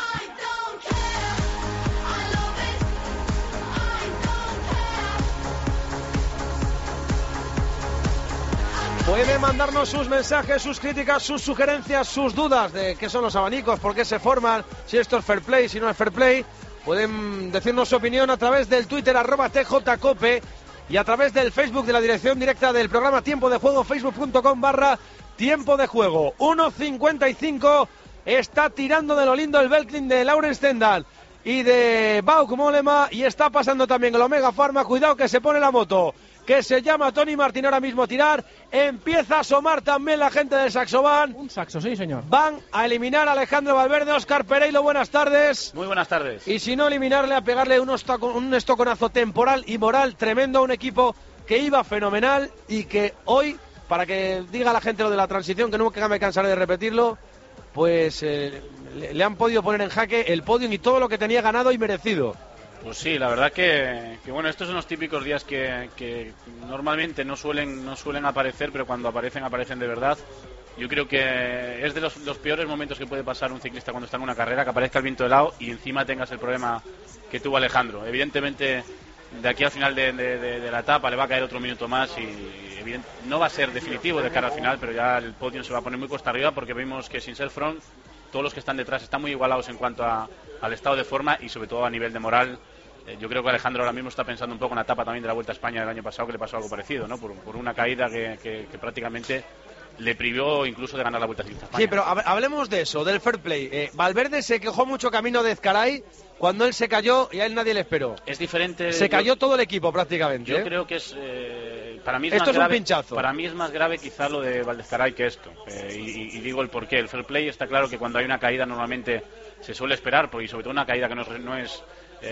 Speaker 2: Puede mandarnos sus mensajes, sus críticas, sus sugerencias, sus dudas de qué son los abanicos, por qué se forman, si esto es fair play, si no es fair play. Pueden decirnos su opinión a través del Twitter arroba tjcope y a través del Facebook de la dirección directa del programa Tiempo de Juego, facebook.com barra Tiempo de Juego. uno cincuenta y cinco está tirando de lo lindo el Veltlin de Lauren Stendhal y de Bauke Mollema, y está pasando también el Omega Pharma. Cuidado que se pone la moto, que se llama Tony Martín ahora mismo a tirar. Empieza a asomar también la gente del Saxo Bank.
Speaker 3: Un saxo, sí, señor.
Speaker 2: Van a eliminar a Alejandro Valverde. Óscar Pereiro, buenas tardes.
Speaker 6: Muy buenas tardes.
Speaker 2: Y si no eliminarle, a pegarle un, estoco, un estoconazo temporal y moral tremendo a un equipo que iba fenomenal y que hoy, para que diga la gente lo de la transición, que nunca me cansaré de repetirlo, pues eh, le, le han podido poner en jaque el podium y todo lo que tenía ganado y merecido.
Speaker 6: Pues sí, la verdad que, que bueno, estos son los típicos días que, que normalmente no suelen no suelen aparecer, pero cuando aparecen, aparecen de verdad. Yo creo que es de los, los peores momentos que puede pasar un ciclista cuando está en una carrera, que aparezca el viento helado y encima tengas el problema que tuvo Alejandro. Evidentemente, de aquí al final de, de, de, de la etapa le va a caer otro minuto más y evident, no va a ser definitivo de cara al final, pero ya el podio se va a poner muy cuesta arriba, porque vimos que sin ser Froome, todos los que están detrás están muy igualados en cuanto a, al estado de forma y sobre todo a nivel de moral. Yo creo que Alejandro ahora mismo está pensando un poco en la etapa también de la Vuelta a España del año pasado, que le pasó algo parecido, ¿no? Por, por una caída que, que, que prácticamente le privió incluso de ganar la Vuelta a España.
Speaker 2: Sí, pero hablemos de eso, del fair play. Eh, Valverde se quejó mucho camino de Ezcaray cuando él se cayó y a él nadie le esperó.
Speaker 6: Es diferente.
Speaker 2: Se cayó
Speaker 6: yo,
Speaker 2: todo el equipo prácticamente.
Speaker 6: Yo
Speaker 2: ¿eh?
Speaker 6: creo que es eh, para mí es
Speaker 2: esto
Speaker 6: más
Speaker 2: es
Speaker 6: grave,
Speaker 2: un pinchazo.
Speaker 6: Para mí es más grave quizá lo de Valdezcaray que esto. Eh, y, y digo el porqué. El fair play está claro que cuando hay una caída normalmente se suele esperar, porque sobre todo una caída que no es, no es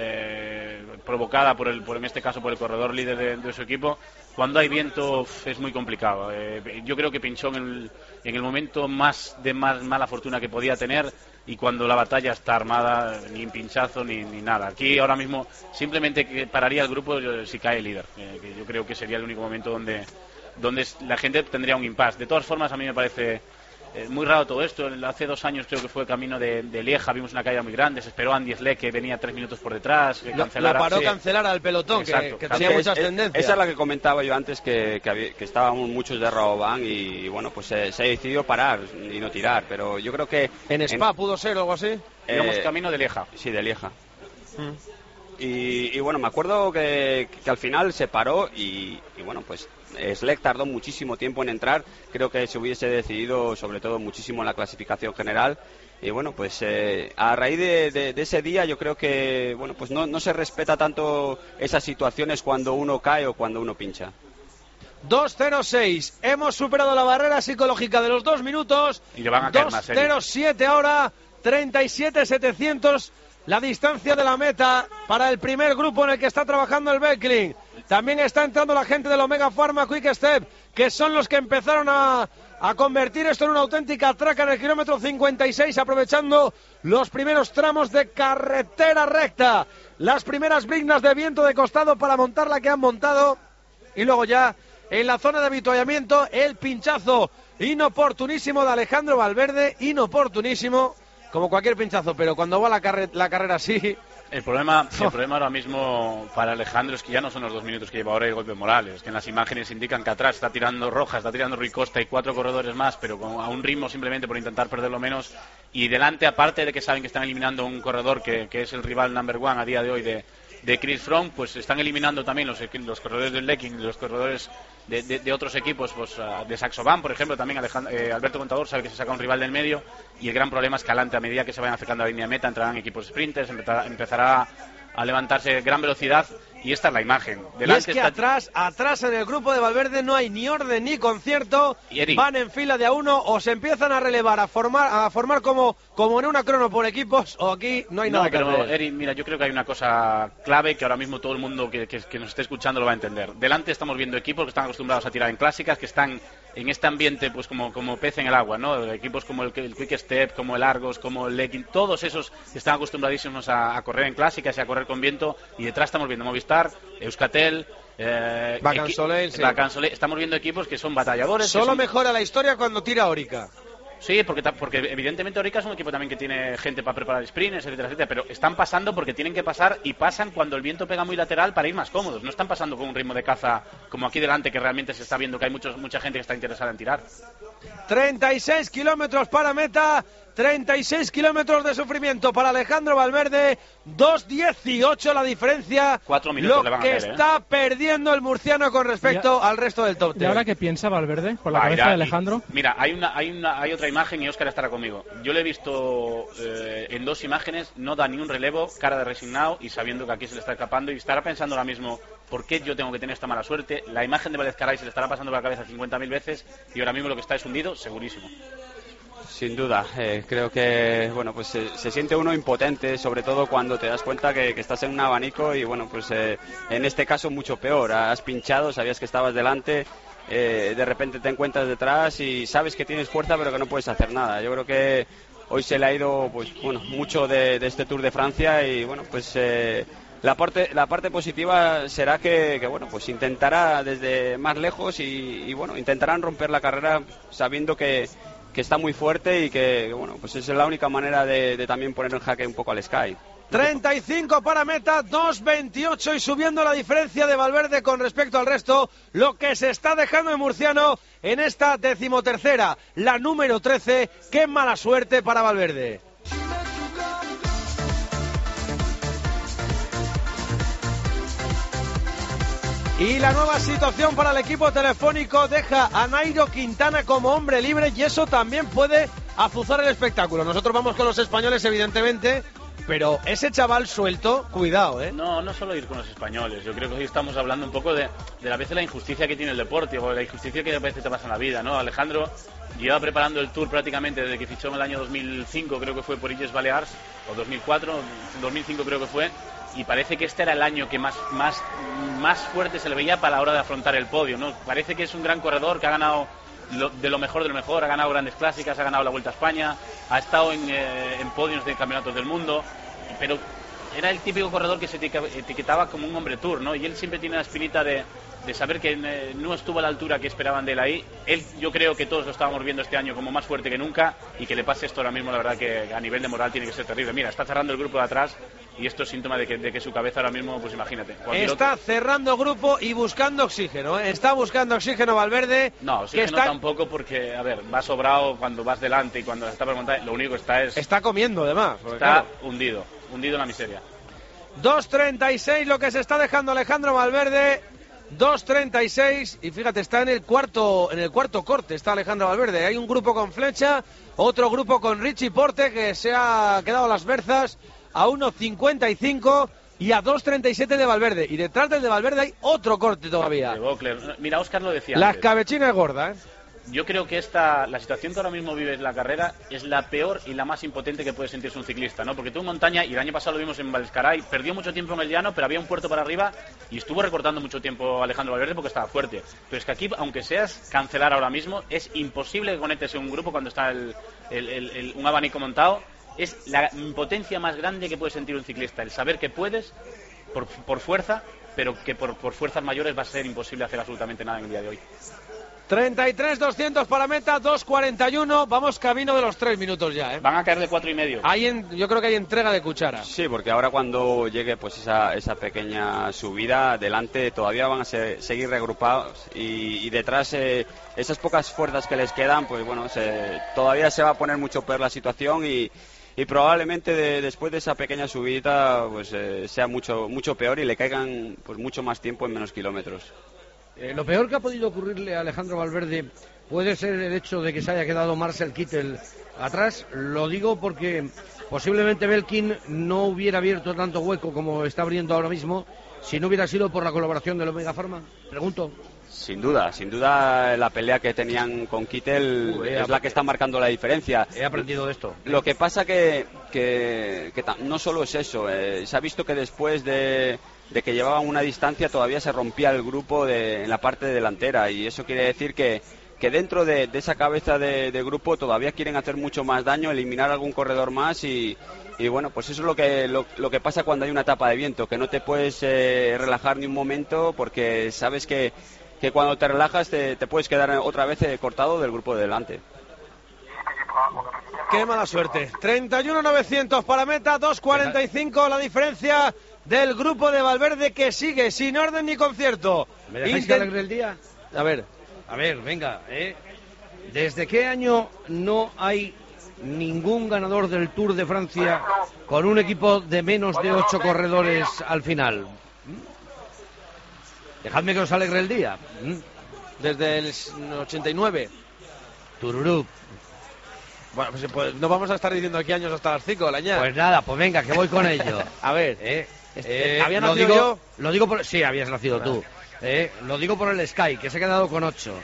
Speaker 6: Eh, provocada por el, por en este caso por el corredor líder de, de su equipo. Cuando hay viento es muy complicado. Eh, yo creo que pinchó en el, en el momento más de más mala fortuna que podía tener, y cuando la batalla está armada, ni pinchazo ni, ni nada. Aquí ahora mismo simplemente que pararía el grupo si cae el líder, eh, que yo creo que sería el único momento donde, donde la gente tendría un impasse. De todas formas, a mí me parece Eh, muy raro todo esto. Hace dos años creo que fue camino de, de Lieja, vimos una caída muy grande, se esperó a Andy Schleck, que venía tres minutos por detrás, que
Speaker 2: lo,
Speaker 6: cancelara,
Speaker 2: lo paró
Speaker 6: sí.
Speaker 2: cancelar al pelotón,
Speaker 6: Exacto,
Speaker 2: que, que tenía
Speaker 4: es,
Speaker 2: muchas
Speaker 4: es,
Speaker 2: tendencias.
Speaker 4: Esa es la que comentaba yo antes, que, que, había, que estábamos muchos de Rabobank y bueno, pues se, se ha decidido parar y no tirar, pero yo creo que
Speaker 2: en Spa
Speaker 4: en,
Speaker 2: pudo ser o algo así.
Speaker 6: Digamos
Speaker 4: eh,
Speaker 6: camino de Lieja.
Speaker 4: Sí, de Lieja.
Speaker 2: Mm.
Speaker 4: Y, y bueno, me acuerdo que, que al final se paró y, y bueno, pues Schleck tardó muchísimo tiempo en entrar. Creo que se hubiese decidido sobre todo muchísimo en la clasificación general. Y bueno, pues eh, a raíz de, de, de ese día yo creo que bueno, pues no, no se respeta tanto esas situaciones cuando uno cae o cuando uno pincha.
Speaker 2: dos cero seis, hemos superado la barrera psicológica de los dos minutos.
Speaker 6: Y le van a caer más,
Speaker 2: dos cero siete ahora, treinta y siete setecientos la distancia de la meta para el primer grupo en el que está trabajando el Veltlin. También está entrando la gente del Omega Pharma Quick Step, que son los que empezaron a, a convertir esto en una auténtica traca en el kilómetro cincuenta y seis, aprovechando los primeros tramos de carretera recta, las primeras briznas de viento de costado para montar la que han montado, y luego ya en la zona de avituallamiento el pinchazo inoportunísimo de Alejandro Valverde, inoportunísimo como cualquier pinchazo, pero cuando va la, carre la carrera así.
Speaker 6: El problema, el problema ahora mismo para Alejandro es que ya no son los dos minutos que lleva ahora el golpe Morales, que en las imágenes indican que atrás está tirando Roja, está tirando Rui Costa y cuatro corredores más, pero con, a un ritmo simplemente por intentar perderlo menos. Y delante, aparte de que saben que están eliminando un corredor que, que es el rival number one a día de hoy de, de Chris Froome, pues están eliminando también los, los corredores del Lekin, los corredores de, de, de otros equipos, pues de Saxo Bank, por ejemplo, también Alejandro, eh, Alberto Contador sabe que se saca un rival del medio, y el gran problema es que adelante, a medida que se vayan acercando a la línea de meta, entrarán equipos sprinters, empezará, empezará a levantarse gran velocidad, y esta es la imagen.
Speaker 2: Delante y es que está... atrás, atrás en el grupo de Valverde no hay ni orden ni concierto, van en fila de a uno, o se empiezan a relevar, a formar, a formar como, como en una crono por equipos, o aquí no hay
Speaker 6: no,
Speaker 2: nada que
Speaker 6: pero,
Speaker 2: ver.
Speaker 6: Eri, mira, yo creo que hay una cosa clave que ahora mismo todo el mundo que, que, que nos esté escuchando lo va a entender. Delante estamos viendo equipos que están acostumbrados a tirar en clásicas, que están en este ambiente pues como, como pez en el agua, ¿no? Equipos como el, el Quick Step, como el Argos, como el Lekin, todos esos están acostumbradísimos a, a correr en clásicas y a correr con viento, y detrás estamos viendo Movistar, Euskaltel, eh,
Speaker 2: Vacan Soleil, sí.
Speaker 6: Soleil, estamos viendo equipos que son batalladores.
Speaker 2: Solo
Speaker 6: son...
Speaker 2: mejora la historia cuando tira Orica.
Speaker 6: Sí, porque, porque evidentemente Orica es un equipo también que tiene gente para preparar sprints, etcétera, etcétera, pero están pasando porque tienen que pasar, y pasan cuando el viento pega muy lateral para ir más cómodos. No están pasando con un ritmo de caza como aquí delante, que realmente se está viendo que hay muchos, mucha gente que está interesada en tirar.
Speaker 2: treinta y seis kilómetros para meta, treinta y seis kilómetros de sufrimiento para Alejandro Valverde, dos dieciocho la diferencia,
Speaker 6: Cuatro minutos
Speaker 2: lo
Speaker 6: le van a
Speaker 2: que
Speaker 6: hacer,
Speaker 2: está
Speaker 6: ¿eh?
Speaker 2: perdiendo el murciano con respecto
Speaker 3: ya,
Speaker 2: al resto del top ten.
Speaker 3: ¿Y ahora qué piensa Valverde con la
Speaker 6: Va,
Speaker 3: cabeza
Speaker 6: mira,
Speaker 3: de Alejandro?
Speaker 6: Y, mira, hay una, hay una, hay otra imagen, y Óscar estará conmigo. Yo le he visto eh, en dos imágenes, no da ni un relevo, cara de resignado y sabiendo que aquí se le está escapando, y estará pensando ahora mismo, ¿por qué yo tengo que tener esta mala suerte? La imagen de Vélez Caray se le estará pasando por la cabeza cincuenta mil veces, y ahora mismo lo que está es hundido, segurísimo.
Speaker 4: Sin duda, eh, creo que bueno, pues se, se siente uno impotente, sobre todo cuando te das cuenta que, que estás en un abanico, y bueno, pues eh, en este caso mucho peor. Has pinchado, sabías que estabas delante, eh, de repente te encuentras detrás y sabes que tienes fuerza pero que no puedes hacer nada. Yo creo que hoy se le ha ido pues bueno mucho de, de este Tour de Francia, y bueno, pues eh, la parte la parte positiva será que, que bueno, pues intentará desde más lejos, y, y bueno, intentarán romper la carrera sabiendo que que está muy fuerte, y que, bueno, pues es la única manera de, de también poner en jaque un poco al Sky.
Speaker 2: treinta y cinco para meta, dos veintiocho, y subiendo la diferencia de Valverde con respecto al resto, lo que se está dejando en murciano en esta decimotercera, la número trece. Qué mala suerte para Valverde. Y la nueva situación para el equipo telefónico deja a Nairo Quintana como hombre libre, y eso también puede azuzar el espectáculo. Nosotros vamos con los españoles, evidentemente, pero ese chaval suelto, cuidado, ¿eh?
Speaker 6: No, no solo ir con los españoles. Yo creo que hoy estamos hablando un poco de, de la vez de la injusticia que tiene el deporte, o la injusticia que a veces te pasa en la vida, ¿no? Alejandro lleva preparando el Tour prácticamente desde que fichó en el año dos mil cinco, creo que fue por Illes Balears, o dos mil cuatro, dos mil cinco creo que fue, y parece que este era el año que más, más, más fuerte se le veía para la hora de afrontar el podio, ¿no? Parece que es un gran corredor que ha ganado lo, de lo mejor de lo mejor, ha ganado grandes clásicas, ha ganado la Vuelta a España, ha estado en, eh, en podios de campeonatos del mundo, pero era el típico corredor que se etiquetaba como un hombre Tour, ¿no? Y él siempre tiene la espinita de, de saber que eh, no estuvo a la altura que esperaban de él ahí. Él, yo creo que todos lo estábamos viendo este año como más fuerte que nunca, y que le pase esto ahora mismo, la verdad que a nivel de moral tiene que ser terrible. Mira, está cerrando el grupo de atrás, y esto es síntoma de que, de que su cabeza ahora mismo, pues imagínate.
Speaker 2: Está otro... cerrando grupo y buscando oxígeno, ¿eh? Está buscando oxígeno Valverde.
Speaker 6: No, oxígeno
Speaker 2: que está...
Speaker 6: tampoco, porque, a ver, va sobrado cuando vas delante y cuando está por montar, lo único que está es...
Speaker 2: Está comiendo, además.
Speaker 6: Está
Speaker 2: claro.
Speaker 6: hundido, hundido en la miseria.
Speaker 2: dos treinta y seis lo que se está dejando Alejandro Valverde, dos treinta y seis, y fíjate, está en el cuarto en el cuarto corte, está Alejandro Valverde. Hay un grupo con Flecha, otro grupo con Richie Porte, que se ha quedado las berzas a uno cincuenta y cinco y a dos treinta y siete de Valverde, y detrás del de Valverde hay otro corte todavía.
Speaker 6: Mira, Óscar lo decía
Speaker 2: Las
Speaker 6: antes.
Speaker 2: cabechinas gordas, ¿eh?
Speaker 6: Yo creo que esta, la situación que ahora mismo vive la carrera es la peor y la más impotente que puede sentirse un ciclista, ¿no? Porque tú en montaña, y el año pasado lo vimos en Valescaray, perdió mucho tiempo en el llano, pero había un puerto para arriba y estuvo recortando mucho tiempo Alejandro Valverde porque estaba fuerte. Pero es que aquí, aunque seas cancelar ahora mismo, es imposible que conectes en un grupo cuando está el, el, el, el, un abanico montado. Es la impotencia más grande que puede sentir un ciclista, el saber que puedes por, por fuerza, pero que por, por fuerzas mayores va a ser imposible hacer absolutamente nada en el día de hoy.
Speaker 2: treinta y tres doscientos para meta, dos cuarenta y uno, vamos camino de los tres minutos ya, ¿eh?
Speaker 6: Van a caer de cuatro y medio.
Speaker 2: Hay en, yo creo que hay entrega de cuchara.
Speaker 4: Sí, porque ahora cuando llegue pues esa, esa pequeña subida, adelante todavía van a ser, seguir regrupados, y, y detrás eh, esas pocas fuerzas que les quedan, pues bueno, se, todavía se va a poner mucho peor la situación, y y probablemente de, después de esa pequeña subida pues eh, sea mucho mucho peor y le caigan pues mucho más tiempo en menos kilómetros.
Speaker 5: Eh, lo peor que ha podido ocurrirle a Alejandro Valverde puede ser el hecho de que se haya quedado Marcel Kittel atrás. Lo digo porque posiblemente Belkin no hubiera abierto tanto hueco como está abriendo ahora mismo si no hubiera sido por la colaboración del Omega Pharma. Pregunto.
Speaker 4: Sin duda, sin duda la pelea que tenían con Kittel uh, es la que está marcando la diferencia.
Speaker 5: He aprendido de esto.
Speaker 4: Lo que pasa que, que, que no solo es eso, eh, se ha visto que después de, de que llevaban una distancia todavía se rompía el grupo de, en la parte delantera, y eso quiere decir que, que dentro de, de esa cabeza de, de grupo todavía quieren hacer mucho más daño, eliminar algún corredor más y... Y bueno, pues eso es lo que lo, lo que pasa cuando hay una etapa de viento, que no te puedes eh, relajar ni un momento porque sabes que, que cuando te relajas te, te puedes quedar otra vez eh, cortado del grupo de delante.
Speaker 2: Qué mala suerte. treinta y uno novecientos para meta, dos cuarenta y cinco la diferencia del grupo de Valverde, que sigue sin orden ni concierto.
Speaker 5: ¿Me dejáis Intent... que alegre el día?
Speaker 2: A ver.
Speaker 5: A ver, venga, ¿eh? ¿Desde qué año no hay ningún ganador del Tour de Francia con un equipo de menos de ocho corredores al final? Dejadme que os alegre el día.
Speaker 2: Desde el ochenta y nueve.
Speaker 5: Tururú.
Speaker 2: Bueno, pues, pues no vamos a estar diciendo aquí años hasta las cinco de la mañana.
Speaker 5: Pues nada, pues venga, que voy con ello.
Speaker 2: A ver,
Speaker 5: eh,
Speaker 2: eh,
Speaker 5: ¿había
Speaker 2: lo
Speaker 5: nacido
Speaker 2: digo,
Speaker 5: yo? Lo digo por... Sí, habías nacido
Speaker 2: claro.
Speaker 5: tú. Eh, lo digo por el Sky, que se ha quedado con ocho.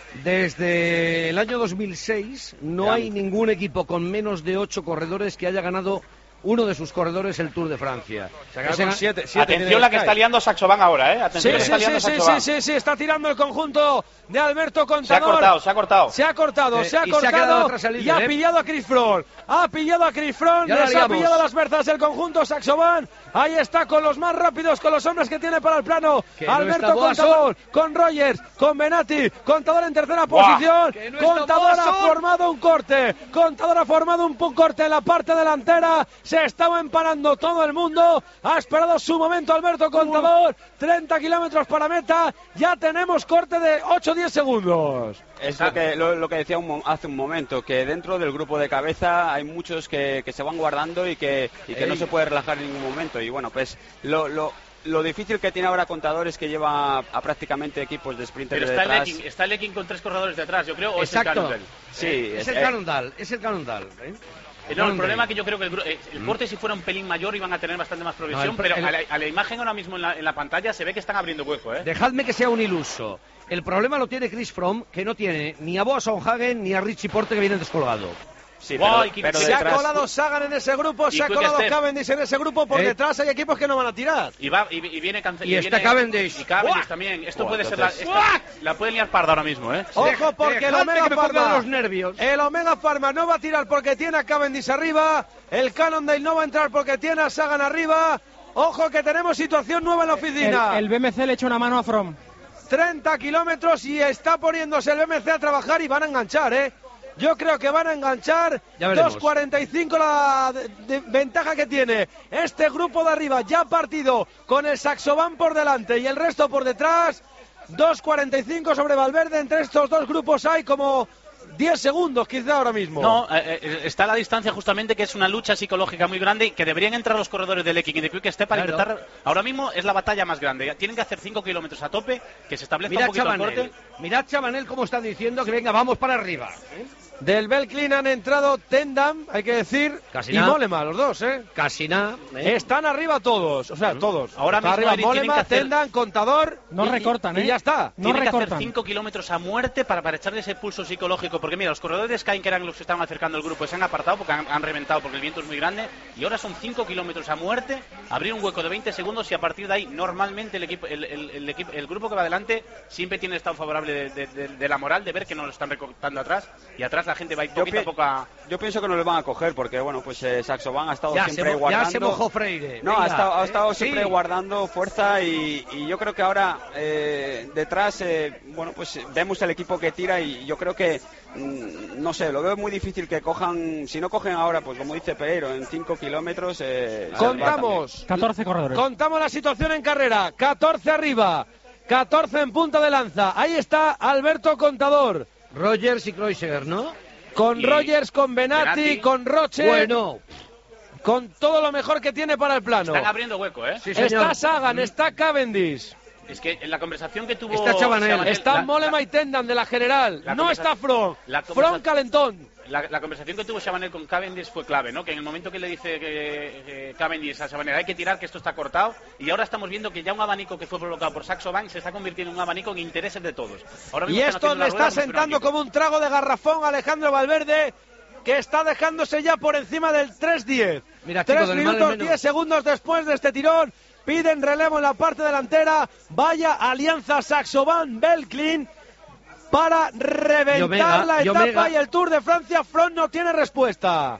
Speaker 5: Desde el año dos mil seis no hay ningún equipo con menos de ocho corredores que haya ganado uno de sus corredores el Tour de Francia.
Speaker 2: Se ha con siete, siete.
Speaker 7: Atención la que está liando Saxo Bank ahora, ¿eh? Atención,
Speaker 2: sí,
Speaker 7: sí,
Speaker 2: sí, sí, sí, sí, sí, está tirando el conjunto de Alberto Contador.
Speaker 7: Se ha cortado, se ha cortado.
Speaker 2: Se ha cortado,
Speaker 5: eh,
Speaker 2: se ha
Speaker 5: y
Speaker 2: cortado
Speaker 5: se ha
Speaker 2: y ha
Speaker 5: ¿eh?
Speaker 2: pillado a Chris Froome. Ha pillado a Chris Froome, les ha pillado las berzas el conjunto Saxo Bank. Ahí está con los más rápidos, con los hombres que tiene para el plano. Que Alberto no Contador, con Rogers, con Benatti. Contador en tercera Buah, posición. No Contador ha formado un corte. Contador ha formado un corte en la parte delantera. Se estaba emparando todo el mundo. Ha esperado su momento Alberto Contador. treinta kilómetros para meta. Ya tenemos corte de ocho a diez segundos.
Speaker 4: Es lo que, lo, lo que decía un, hace un momento, que dentro del grupo de cabeza hay muchos que, que se van guardando y que, y que no se puede relajar en ningún momento. Y bueno, pues lo, lo, lo difícil que tiene ahora Contador es que lleva a prácticamente equipos de sprinters
Speaker 6: Pero
Speaker 4: de
Speaker 6: está
Speaker 4: detrás.
Speaker 6: El Ekin, está el Ekin con tres corredores detrás, yo creo, o
Speaker 5: Exacto.
Speaker 6: es el Cannondale.
Speaker 4: Sí,
Speaker 5: eh, es,
Speaker 4: es
Speaker 5: el
Speaker 4: eh,
Speaker 5: Cannondale, es el Cannondale, ¿eh?
Speaker 6: Eh, no, el problema es que yo creo que el, eh, el corte, si fuera un pelín mayor, iban a tener bastante más progresión, no, el, pero el, a, la, a la imagen ahora mismo en la, en la pantalla se ve que están abriendo hueco, ¿eh?
Speaker 5: Dejadme que sea un iluso. El problema lo tiene Chris Froome, que no tiene ni a Boa Sonhagen ni a Richie Porte, que vienen descolgado.
Speaker 4: Sí,
Speaker 6: wow,
Speaker 4: pero, pero
Speaker 2: se
Speaker 4: detrás...
Speaker 2: ha colado Sagan en ese grupo, se ha colado
Speaker 6: Step.
Speaker 2: Cavendish en ese grupo, por
Speaker 5: ¿Eh?
Speaker 2: detrás hay equipos que no van a tirar.
Speaker 6: Y, va, y, y viene cance-
Speaker 5: Y,
Speaker 6: y
Speaker 5: está
Speaker 6: viene,
Speaker 5: Cavendish.
Speaker 6: Y Cavendish
Speaker 5: ¡Buah!
Speaker 6: también. Esto
Speaker 4: Buah,
Speaker 6: puede
Speaker 4: entonces...
Speaker 6: ser la... Esta, la pueden liar parda ahora mismo, ¿eh?
Speaker 2: Ojo, porque el Omega Pharma,
Speaker 5: los nervios.
Speaker 2: el Omega Pharma no va a tirar porque tiene a Cavendish arriba, el Cannondale no va a entrar porque tiene a Sagan arriba. Ojo que tenemos situación nueva en la oficina.
Speaker 3: El, el B M C le echa una mano a Froome.
Speaker 2: treinta kilómetros y está poniéndose el B M C a trabajar y van a enganchar, ¿eh? Yo creo que van a enganchar. dos cuarenta y cinco la de, de, ventaja que tiene este grupo de arriba, ya partido con el Saxo Bank por delante y el resto por detrás. dos cuarenta y cinco sobre Valverde. Entre estos dos grupos hay como diez segundos quizá ahora mismo.
Speaker 6: No, eh, eh, está la distancia justamente, que es una lucha psicológica muy grande y que deberían entrar los corredores del Ekin y de Quick Step para claro. intentar. Ahora mismo es la batalla más grande. Tienen que hacer cinco kilómetros a tope, que se establezca
Speaker 5: Mirad
Speaker 6: un poquito
Speaker 5: Chabanel,
Speaker 6: el corte.
Speaker 5: Mirad Chabanel cómo están diciendo que venga, vamos para arriba. ¿eh?
Speaker 2: Del Belklin han entrado Tendam, hay que decir,
Speaker 5: Casi
Speaker 2: y
Speaker 5: nada.
Speaker 2: Mollema, los dos, ¿eh?
Speaker 5: Casi nada. ¿eh?
Speaker 2: Están arriba todos, o sea, todos.
Speaker 6: Ahora
Speaker 2: Está
Speaker 6: mismo
Speaker 2: arriba Mollema,
Speaker 6: hacer...
Speaker 2: Tendam, Contador.
Speaker 3: No
Speaker 2: y,
Speaker 3: recortan,
Speaker 2: y,
Speaker 3: ¿eh?
Speaker 2: y ya está.
Speaker 3: No
Speaker 6: Tienen
Speaker 3: recortan.
Speaker 6: que hacer cinco kilómetros a muerte para, para echarle ese pulso psicológico. Porque mira, los corredores de Sky, que eran los que estaban acercando al grupo, se han apartado porque han, han reventado, porque el viento es muy grande. Y ahora son cinco kilómetros a muerte, abrir un hueco de veinte segundos y a partir de ahí, normalmente el equipo, el, el, el, equipo, el grupo que va adelante siempre tiene el estado favorable de, de, de, de la moral, de ver que no lo están recortando atrás. Y atrás la gente va a ir poquito a poco a...
Speaker 4: Yo pienso que no le van a coger porque, bueno, pues eh, Saxo Bank ha estado
Speaker 5: ya
Speaker 4: siempre
Speaker 5: se,
Speaker 4: guardando...
Speaker 5: Ya se mojó Freire.
Speaker 4: No,
Speaker 5: Venga,
Speaker 4: ha estado, ha estado
Speaker 5: eh,
Speaker 4: siempre
Speaker 5: sí.
Speaker 4: guardando fuerza y, y yo creo que ahora eh, detrás, eh, bueno, pues vemos el equipo que tira y yo creo que, mm, no sé, lo veo muy difícil que cojan, si no cogen ahora, pues como dice Pereiro, en cinco kilómetros... Eh,
Speaker 2: Contamos.
Speaker 3: catorce corredores.
Speaker 2: Contamos la situación en carrera. catorce arriba, catorce en punta de lanza. Ahí está Alberto Contador.
Speaker 5: Rogers y Kreuziger, ¿no?
Speaker 2: Con
Speaker 6: Y
Speaker 2: Rogers, con Benatti,
Speaker 6: Benatti.
Speaker 2: con Roche.
Speaker 5: Bueno,
Speaker 2: con todo lo mejor que tiene para el plano.
Speaker 6: Están abriendo hueco, ¿eh?
Speaker 5: Sí,
Speaker 2: Está Sagan, está Cavendish.
Speaker 6: Es que en la conversación que tuvo...
Speaker 5: Está Chabanel.
Speaker 2: Está
Speaker 6: la-
Speaker 2: Mollema y Tendan de la general.
Speaker 6: La
Speaker 2: No
Speaker 6: conversa-
Speaker 2: está Froome.
Speaker 6: la conversa-
Speaker 2: Froome calentón.
Speaker 6: La, la conversación que tuvo Chabanel con Cavendish fue clave, ¿no? Que en el momento que le dice que, que Cavendish a Chabanel hay que tirar, que esto está cortado, y ahora estamos viendo que ya un abanico que fue provocado por Saxo Bank se está convirtiendo en un abanico en intereses de todos. Ahora mismo
Speaker 2: Y
Speaker 6: están
Speaker 2: esto
Speaker 6: haciendo
Speaker 2: le
Speaker 6: la rueda
Speaker 2: está
Speaker 6: como si fuera un
Speaker 2: sentando
Speaker 6: equipo.
Speaker 2: como un trago de garrafón a Alejandro Valverde, que está dejándose ya por encima del tres diez.
Speaker 5: Mira, chico,
Speaker 2: tres
Speaker 5: del mal en
Speaker 2: minutos
Speaker 5: menos.
Speaker 2: diez segundos después de este tirón. Piden relevo en la parte delantera. Vaya alianza Saxo-Bank-Belklin para reventar
Speaker 5: Y Omega,
Speaker 2: la
Speaker 5: y
Speaker 2: etapa
Speaker 5: Omega.
Speaker 2: y el Tour de Francia. Froome no tiene respuesta.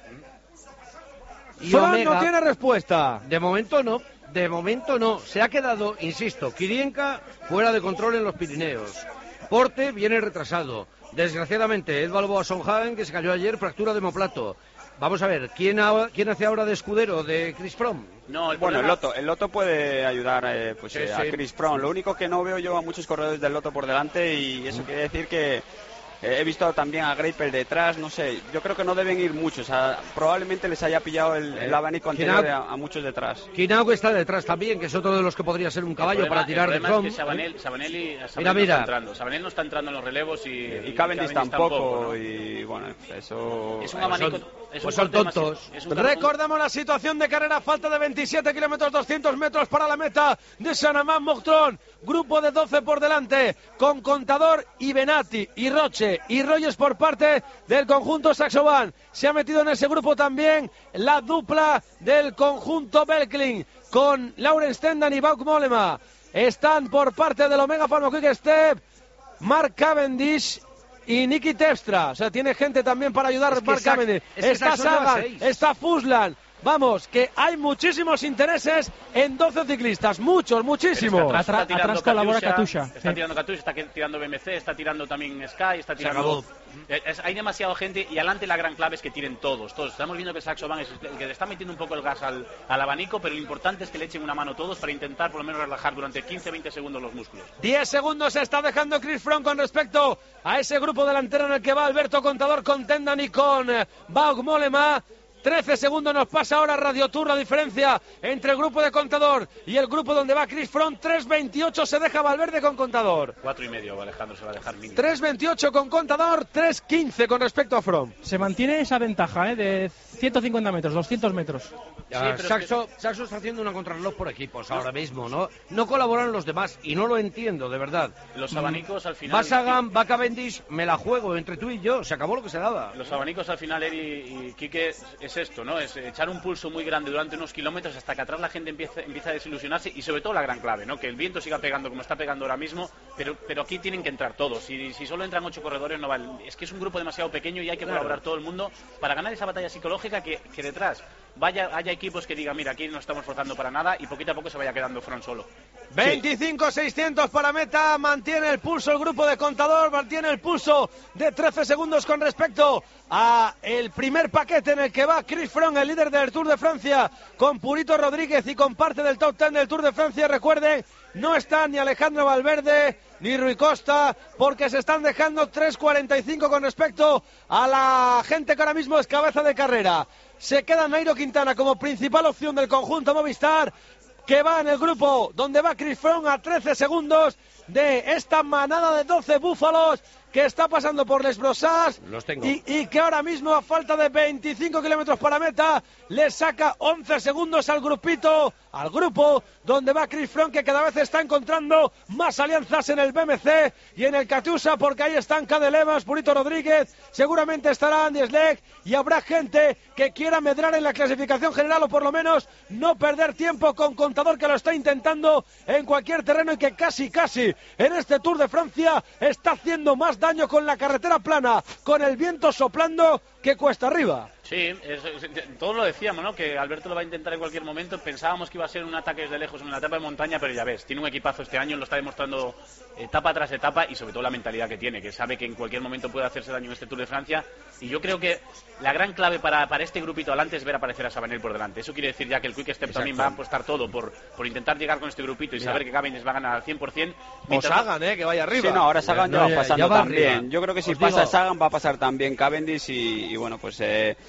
Speaker 5: Y
Speaker 2: Froome
Speaker 5: Omega,
Speaker 2: no tiene respuesta.
Speaker 5: de momento no, de momento no. Se ha quedado, insisto, Kirienka fuera de control en los Pirineos. Porte viene retrasado. Desgraciadamente, Ed Balboa Sonhagen, que se cayó ayer, fractura de homoplato. Vamos a ver, ¿quién, ha- quién hace ahora de escudero de Chris Froome?
Speaker 6: No, el
Speaker 4: Bueno, el
Speaker 6: problema-
Speaker 4: Lotto, el Lotto puede ayudar eh, pues,
Speaker 5: Sí,
Speaker 4: eh, a
Speaker 5: sí.
Speaker 4: Chris Froome. Lo único que no veo yo a muchos corredores del Lotto por delante, y eso quiere decir que eh, he visto también a Greipel detrás, no sé, yo creo que no deben ir muchos, o sea, probablemente les haya pillado el, el abanico anterior a, a muchos detrás.
Speaker 5: Kinao, que está detrás también, que es otro de los que podría ser un caballo
Speaker 6: el problema-
Speaker 5: para tirar
Speaker 6: el
Speaker 5: de
Speaker 6: problema
Speaker 5: Froome.
Speaker 6: es que Chabanel, Chabanel y- Chabanel
Speaker 5: Mira,
Speaker 6: no
Speaker 5: mira.
Speaker 6: está entrando. Chabanel no está entrando en los relevos y,
Speaker 4: Y Cavendish tampoco,
Speaker 6: ¿no?
Speaker 4: y bueno, eso...
Speaker 6: Es un
Speaker 5: Pues
Speaker 6: abanico...
Speaker 5: son-
Speaker 6: es
Speaker 5: pues
Speaker 6: un
Speaker 5: son
Speaker 6: corte demasiado-
Speaker 5: tontos.
Speaker 6: es un-
Speaker 2: Recordamos la situación de carrera, falta de veintisiete kilómetros, doscientos metros para la meta de Saint-Amand-Moctron. Grupo de doce por delante, con Contador y Benatti, y Roche, y Royes por parte del conjunto Saxo-Bank. Se ha metido en ese grupo también la dupla del conjunto Belklin, con Laurens Tendan y Bauke Mollema. Están por parte del Omega Pharma Quick Step Mark Cavendish y Niki Terpstra. O sea, tiene gente también para ayudar.
Speaker 5: Es que
Speaker 2: Mark
Speaker 5: Sax-
Speaker 2: Cavendish.
Speaker 5: es que
Speaker 2: Está
Speaker 5: Saxo lleva
Speaker 2: Sagan,
Speaker 5: seis.
Speaker 2: está Fuslan. Vamos, que hay muchísimos intereses en doce ciclistas. Muchos, muchísimos.
Speaker 6: Pero es que
Speaker 3: Atra-
Speaker 6: está tirando
Speaker 3: atrás colabora
Speaker 6: Katusha,
Speaker 3: Katusha.
Speaker 6: Está
Speaker 3: Sí.
Speaker 6: tirando Katusha, está que- tirando B M C, está tirando también Sky, está tirando...
Speaker 5: acabó.
Speaker 6: Eh, es- hay demasiada gente y adelante la gran clave es que tiren todos, todos. Estamos viendo que Saxo Bank es el que le está metiendo un poco el gas al, al abanico, pero lo importante es que le echen una mano todos para intentar por lo menos relajar durante quince veinte segundos los músculos.
Speaker 2: diez segundos se está dejando Chris Froome con respecto a ese grupo delantero en el que va Alberto Contador con Tendan y con eh, Bauke Mollema. trece segundos nos pasa ahora Radio Tour, la diferencia entre el grupo de Contador y el grupo donde va Chris Froome. tres veintiocho se deja Valverde con Contador.
Speaker 6: Cuatro y medio Alejandro se va a dejar mínimo.
Speaker 2: tres veintiocho con Contador, tres quince con respecto a Froome.
Speaker 3: Se mantiene esa ventaja ¿eh? de ciento cincuenta metros, doscientos metros.
Speaker 5: Ya,
Speaker 6: Sí, pero es
Speaker 5: Saxo, Saxo está haciendo una contrarreloj por equipos ahora mismo, ¿no? No colaboran los demás y no lo entiendo, de verdad.
Speaker 6: Los abanicos al final...
Speaker 5: Va Sagan, va Cavendish, me la juego entre tú y yo, se acabó lo que se daba.
Speaker 6: Los abanicos al final, Eri y Quique, es, es esto, ¿no? Es echar un pulso muy grande durante unos kilómetros hasta que atrás la gente empieza, empieza a desilusionarse y sobre todo la gran clave, ¿no? Que el viento siga pegando como está pegando ahora mismo, pero, pero aquí tienen que entrar todos. Si, si solo entran ocho corredores no vale. Es que es un grupo demasiado pequeño y hay que colaborar todo el mundo para ganar esa batalla psicológica que, que detrás vaya haya equipos que digan, mira, aquí no estamos forzando para nada y poquito a poco se vaya quedando Froome solo.
Speaker 2: veinticinco seiscientos para meta, mantiene el pulso el grupo de Contador, mantiene el pulso de trece segundos con respecto a el primer paquete en el que va Chris Froome, el líder del Tour de Francia, con Purito Rodríguez y con parte del top ten del Tour de Francia. Recuerden, no están ni Alejandro Valverde ni Rui Costa, porque se están dejando tres cuarenta y cinco con respecto a la gente que ahora mismo es cabeza de carrera. Se queda Nairo Quintana como principal opción del conjunto Movistar, que va en el grupo donde va Chris Froome a trece segundos de esta manada de doce búfalos que está pasando por Les Brossas
Speaker 5: Los tengo.
Speaker 2: y, y que ahora mismo a falta de veinticinco kilómetros para meta le saca once segundos al grupito, al grupo donde va Chris Froome, que cada vez está encontrando más alianzas en el B M C y en el Katusha, porque ahí están Cadel Evans, Purito Rodríguez, seguramente estará Andy Schleck y habrá gente que quiera medrar en la clasificación general o por lo menos no perder tiempo con Contador, que lo está intentando en cualquier terreno y que casi casi en este Tour de Francia está haciendo más daño con la carretera plana, con el viento soplando, que cuesta arriba.
Speaker 6: Sí, es- es- todos lo decíamos, ¿no? Que Alberto lo va a intentar en cualquier momento. Pensábamos que iba a ser un ataque desde lejos en la etapa de montaña, pero ya ves, tiene un equipazo este año, lo está demostrando etapa tras etapa y sobre todo la mentalidad que tiene, que sabe que en cualquier momento puede hacerse daño en este Tour de Francia. Y yo creo que la gran clave para, para este grupito adelante es ver aparecer a Sabanel por delante. Eso quiere decir ya que el Quick Step
Speaker 5: Exacto.
Speaker 6: también va a apostar todo por, por intentar llegar con este grupito y
Speaker 5: Mira.
Speaker 6: saber que Cavendish va a ganar al cien por ciento.
Speaker 2: O
Speaker 6: Mientras-
Speaker 2: Sagan, ¿eh? Que vaya arriba.
Speaker 4: Sí, no, ahora Sagan
Speaker 5: No,
Speaker 4: ya va
Speaker 5: ya-
Speaker 4: pasando
Speaker 5: ya va
Speaker 4: también.
Speaker 5: arriba.
Speaker 4: Yo creo que si
Speaker 5: Os
Speaker 4: pasa
Speaker 5: digo-
Speaker 4: Sagan va a pasar también Cavendish y, y bueno, pues eh,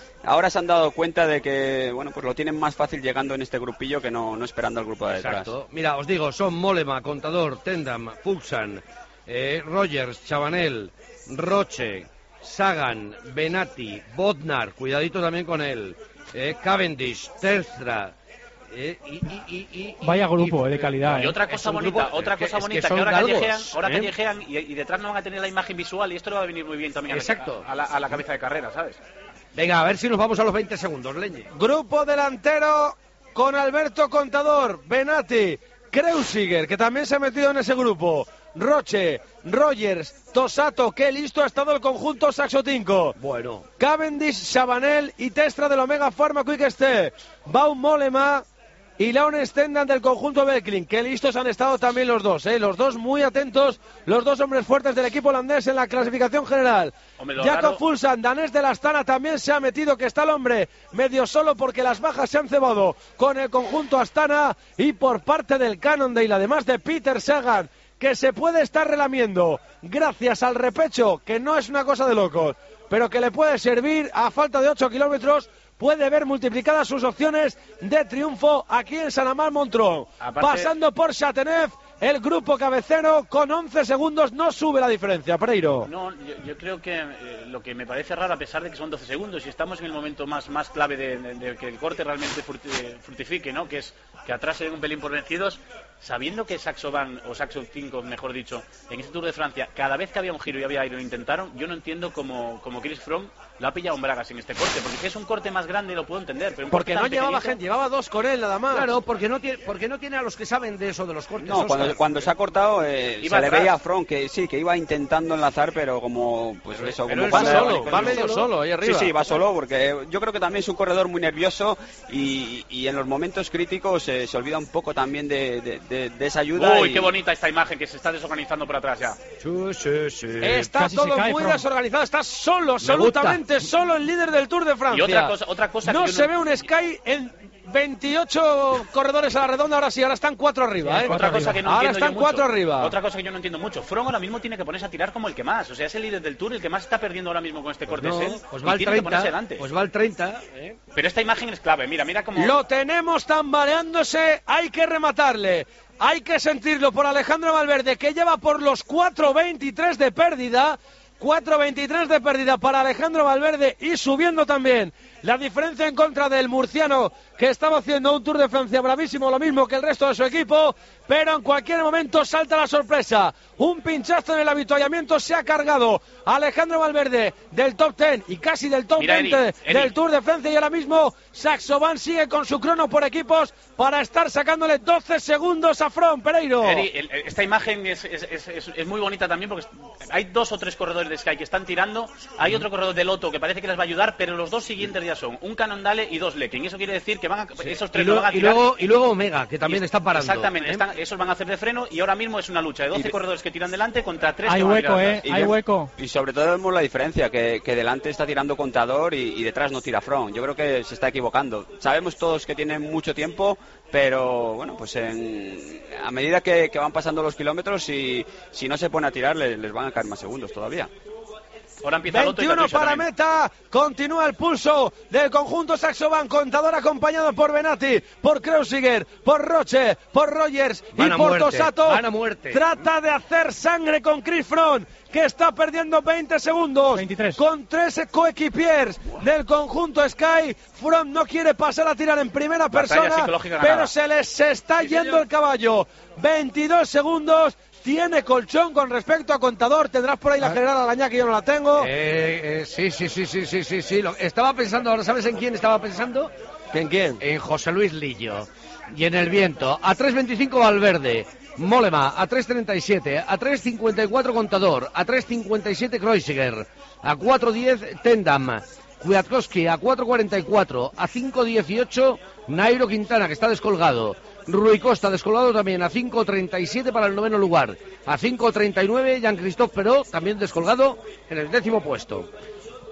Speaker 4: ahora se han dado cuenta de que, bueno, pues lo tienen más fácil llegando en este grupillo que no, no esperando al grupo de detrás.
Speaker 5: Exacto. Mira, os digo, son Mollema, Contador, Tendam, Fuglsang, eh, Rogers, Chabanel, Roche, Sagan, Benatti, Bodnar, cuidadito también con él, eh, Cavendish, Terpstra. Eh, y, y, y, y,
Speaker 3: Vaya grupo
Speaker 5: y,
Speaker 3: eh, de calidad.
Speaker 6: Y
Speaker 3: eh.
Speaker 6: otra cosa bonita,
Speaker 5: grupo,
Speaker 6: otra
Speaker 5: que,
Speaker 6: cosa bonita,
Speaker 5: que,
Speaker 6: que, que ahora
Speaker 5: galgos,
Speaker 6: callejean, ahora
Speaker 5: ¿eh?
Speaker 6: callejean y, y detrás no van a tener la imagen visual y esto le va a venir muy bien también a,
Speaker 5: Exacto.
Speaker 6: a, a, la, a la cabeza de carrera, ¿sabes?
Speaker 5: Venga, a ver si nos vamos a los veinte segundos, Leñe.
Speaker 2: Grupo delantero con Alberto Contador, Benatti, Kreuziger, que también se ha metido en ese grupo, Roche, Rogers, Tosato, qué listo ha estado el conjunto saxotinco.
Speaker 5: Bueno.
Speaker 2: Cavendish, Chabanel y Terpstra del Omega Pharma Quick Step, Baum Mollema y Leon Stendan del conjunto Belklin. Qué listos han estado también los dos, ¿eh? Los dos muy atentos, los dos hombres fuertes del equipo holandés en la clasificación general.
Speaker 6: Hombre,
Speaker 2: Jakob
Speaker 6: raro...
Speaker 2: Fuglsang, danés de la Astana, también se ha metido, que está el hombre medio solo porque las bajas se han cebado con el conjunto Astana. Y por parte del Cannondale, además de Peter Sagan, que se puede estar relamiendo gracias al repecho, que no es una cosa de locos, pero que le puede servir a falta de ocho kilómetros. Puede ver multiplicadas sus opciones de triunfo aquí en San Amand Montrón.
Speaker 6: Aparte...
Speaker 2: Pasando por Chateauneuf, el grupo cabecero con once segundos no sube la diferencia, Pereiro.
Speaker 6: No, yo, yo creo que eh, lo que me parece raro, a pesar de que son doce segundos y estamos en el momento más, más clave de, de, de que el corte realmente fructifique, ¿no? Que es que atrás se den un pelín por vencidos, sabiendo que Saxo Van, o Saxo cinco, mejor dicho, en este Tour de Francia, cada vez que había un giro y había aire lo intentaron. Yo no entiendo cómo, cómo Chris Froome lo ha pillado en bragas en este corte, porque si es un corte más grande lo puedo entender, pero un
Speaker 2: porque
Speaker 6: corte
Speaker 2: no llevaba
Speaker 6: pequeñito...
Speaker 2: gente, llevaba dos con él nada más.
Speaker 5: Claro, porque no tiene, porque no tiene a los que saben de eso de los cortes.
Speaker 4: No, cuando, cuando se ha cortado eh, se
Speaker 6: atrás.
Speaker 4: le veía a Froome que sí, que iba intentando enlanzar, pero como pues
Speaker 5: pero,
Speaker 4: eso,
Speaker 5: pero
Speaker 4: como
Speaker 2: va
Speaker 4: cuando-
Speaker 2: solo, va medio solo ahí arriba.
Speaker 4: Sí, sí, va solo, porque yo creo que también es un corredor muy nervioso y, y en los momentos críticos eh, se olvida un poco también de, de, de, de esa ayuda.
Speaker 6: Uy,
Speaker 4: y...
Speaker 6: qué bonita esta imagen que se está desorganizando por atrás ya.
Speaker 5: Sí, sí, sí.
Speaker 2: Está
Speaker 3: Casi
Speaker 2: todo
Speaker 3: se cae,
Speaker 2: muy
Speaker 3: Froome.
Speaker 2: desorganizado, está solo, absolutamente solo el líder del Tour de Francia.
Speaker 6: Y otra cosa, otra cosa
Speaker 2: no
Speaker 6: que yo
Speaker 2: se ve un Sky en veintiocho corredores a la redonda, ahora sí, ahora están cuatro arriba,
Speaker 3: Sí,
Speaker 2: ¿eh?
Speaker 6: Otra cosa que no
Speaker 2: ahora
Speaker 6: entiendo yo
Speaker 2: están
Speaker 6: mucho.
Speaker 2: cuatro arriba.
Speaker 6: Otra cosa que yo no entiendo mucho. Froome ahora mismo tiene que ponerse a tirar como el que más. O sea, es el líder del Tour, el que más está perdiendo ahora mismo con este corte.
Speaker 5: No,
Speaker 6: es él,
Speaker 5: pues
Speaker 6: y
Speaker 5: va al
Speaker 6: tiene que ponerse
Speaker 5: treinta,
Speaker 6: delante.
Speaker 5: pues va al treinta, ¿eh?
Speaker 6: Pero esta imagen es clave. Mira, mira cómo...
Speaker 2: Lo tenemos tambaleándose, hay que rematarle. Hay que sentirlo por Alejandro Valverde, que lleva por los cuatro veintitrés de pérdida. cuatro veintitrés de pérdida para Alejandro Valverde y subiendo también la diferencia en contra del murciano, que estaba haciendo un Tour de Francia bravísimo, lo mismo que el resto de su equipo, pero en cualquier momento salta la sorpresa. Un pinchazo en el avituallamiento se ha cargado a Alejandro Valverde del top diez y casi del top
Speaker 6: Mira,
Speaker 2: veinte
Speaker 6: Eri, Eri.
Speaker 2: del Tour de Francia, y ahora mismo Saxo Van sigue con su crono por equipos para estar sacándole doce segundos a Froome, Pereiro.
Speaker 6: Eri, el- el- esta imagen es, es, es, es- es muy bonita también porque hay dos o tres corredores de Sky que están tirando, hay otro corredor de Lotto que parece que les va a ayudar, pero los dos siguientes ya son un Cannondale y dos Lekin. Eso quiere decir que van a, esos
Speaker 5: Y,
Speaker 6: tres
Speaker 5: luego,
Speaker 6: lo van a
Speaker 5: y,
Speaker 6: tirar.
Speaker 5: luego, y luego Omega, que también
Speaker 6: Y-
Speaker 5: está parando.
Speaker 6: Exactamente,
Speaker 5: ¿eh?
Speaker 6: están- esos van a hacer de freno y ahora mismo es una lucha de doce
Speaker 4: Y-
Speaker 6: corredores que tiran delante contra tres
Speaker 3: Hay
Speaker 6: que van a
Speaker 3: hueco,
Speaker 6: tirar
Speaker 3: eh,
Speaker 6: atrás.
Speaker 4: Y
Speaker 3: hay
Speaker 4: ve-
Speaker 3: hueco.
Speaker 4: Y sobre todo vemos la diferencia, que, que delante está tirando Contador y, y detrás no tira Froome. Yo creo que se está equivocando. Sabemos todos que tienen mucho tiempo, pero bueno, pues en- a medida que, que van pasando los kilómetros, si, si no se pone a tirar, le- les van a caer más segundos todavía.
Speaker 6: Ahora empieza Lotto y
Speaker 2: veintiuno
Speaker 6: Katusha
Speaker 2: para
Speaker 6: también.
Speaker 2: meta, continúa el pulso del conjunto Saxo Van, Contador acompañado por Benatti, por Kreuziger, por Roche, por Rogers
Speaker 5: Van
Speaker 2: y
Speaker 5: a
Speaker 2: por
Speaker 5: muerte,
Speaker 2: Tosato.
Speaker 5: van a muerte.
Speaker 2: Trata de hacer sangre con Chris Froome, que está perdiendo veinte segundos
Speaker 3: veintitrés.
Speaker 2: con tres coequipiers del conjunto Sky. Froome no quiere pasar a tirar en primera
Speaker 6: Batalla
Speaker 2: persona,
Speaker 6: psicológica
Speaker 2: pero
Speaker 6: ganada.
Speaker 2: se les está yendo el caballo. veintidós segundos. Tiene colchón con respecto a Contador. Tendrás por ahí la general Alañá, que yo no la tengo.
Speaker 5: Eh, eh, sí, sí, sí, sí, sí, sí, sí. Lo- estaba pensando, ahora ¿sabes en quién estaba pensando?
Speaker 2: ¿En quién?
Speaker 5: En José Luis Lillo. Y en el viento. A tres veinticinco Valverde. Mollema a tres treinta y siete. A tres cincuenta y cuatro Contador. A tres cincuenta y siete Kreuziger. A cuatro diez Tendam. Kwiatkowski a cuatro cuarenta y cuatro. A cinco dieciocho Nairo Quintana, que está descolgado. Rui Costa descolgado también a cinco treinta y siete para el noveno lugar. A cinco treinta y nueve Jean-Christophe Perot, también descolgado en el décimo puesto.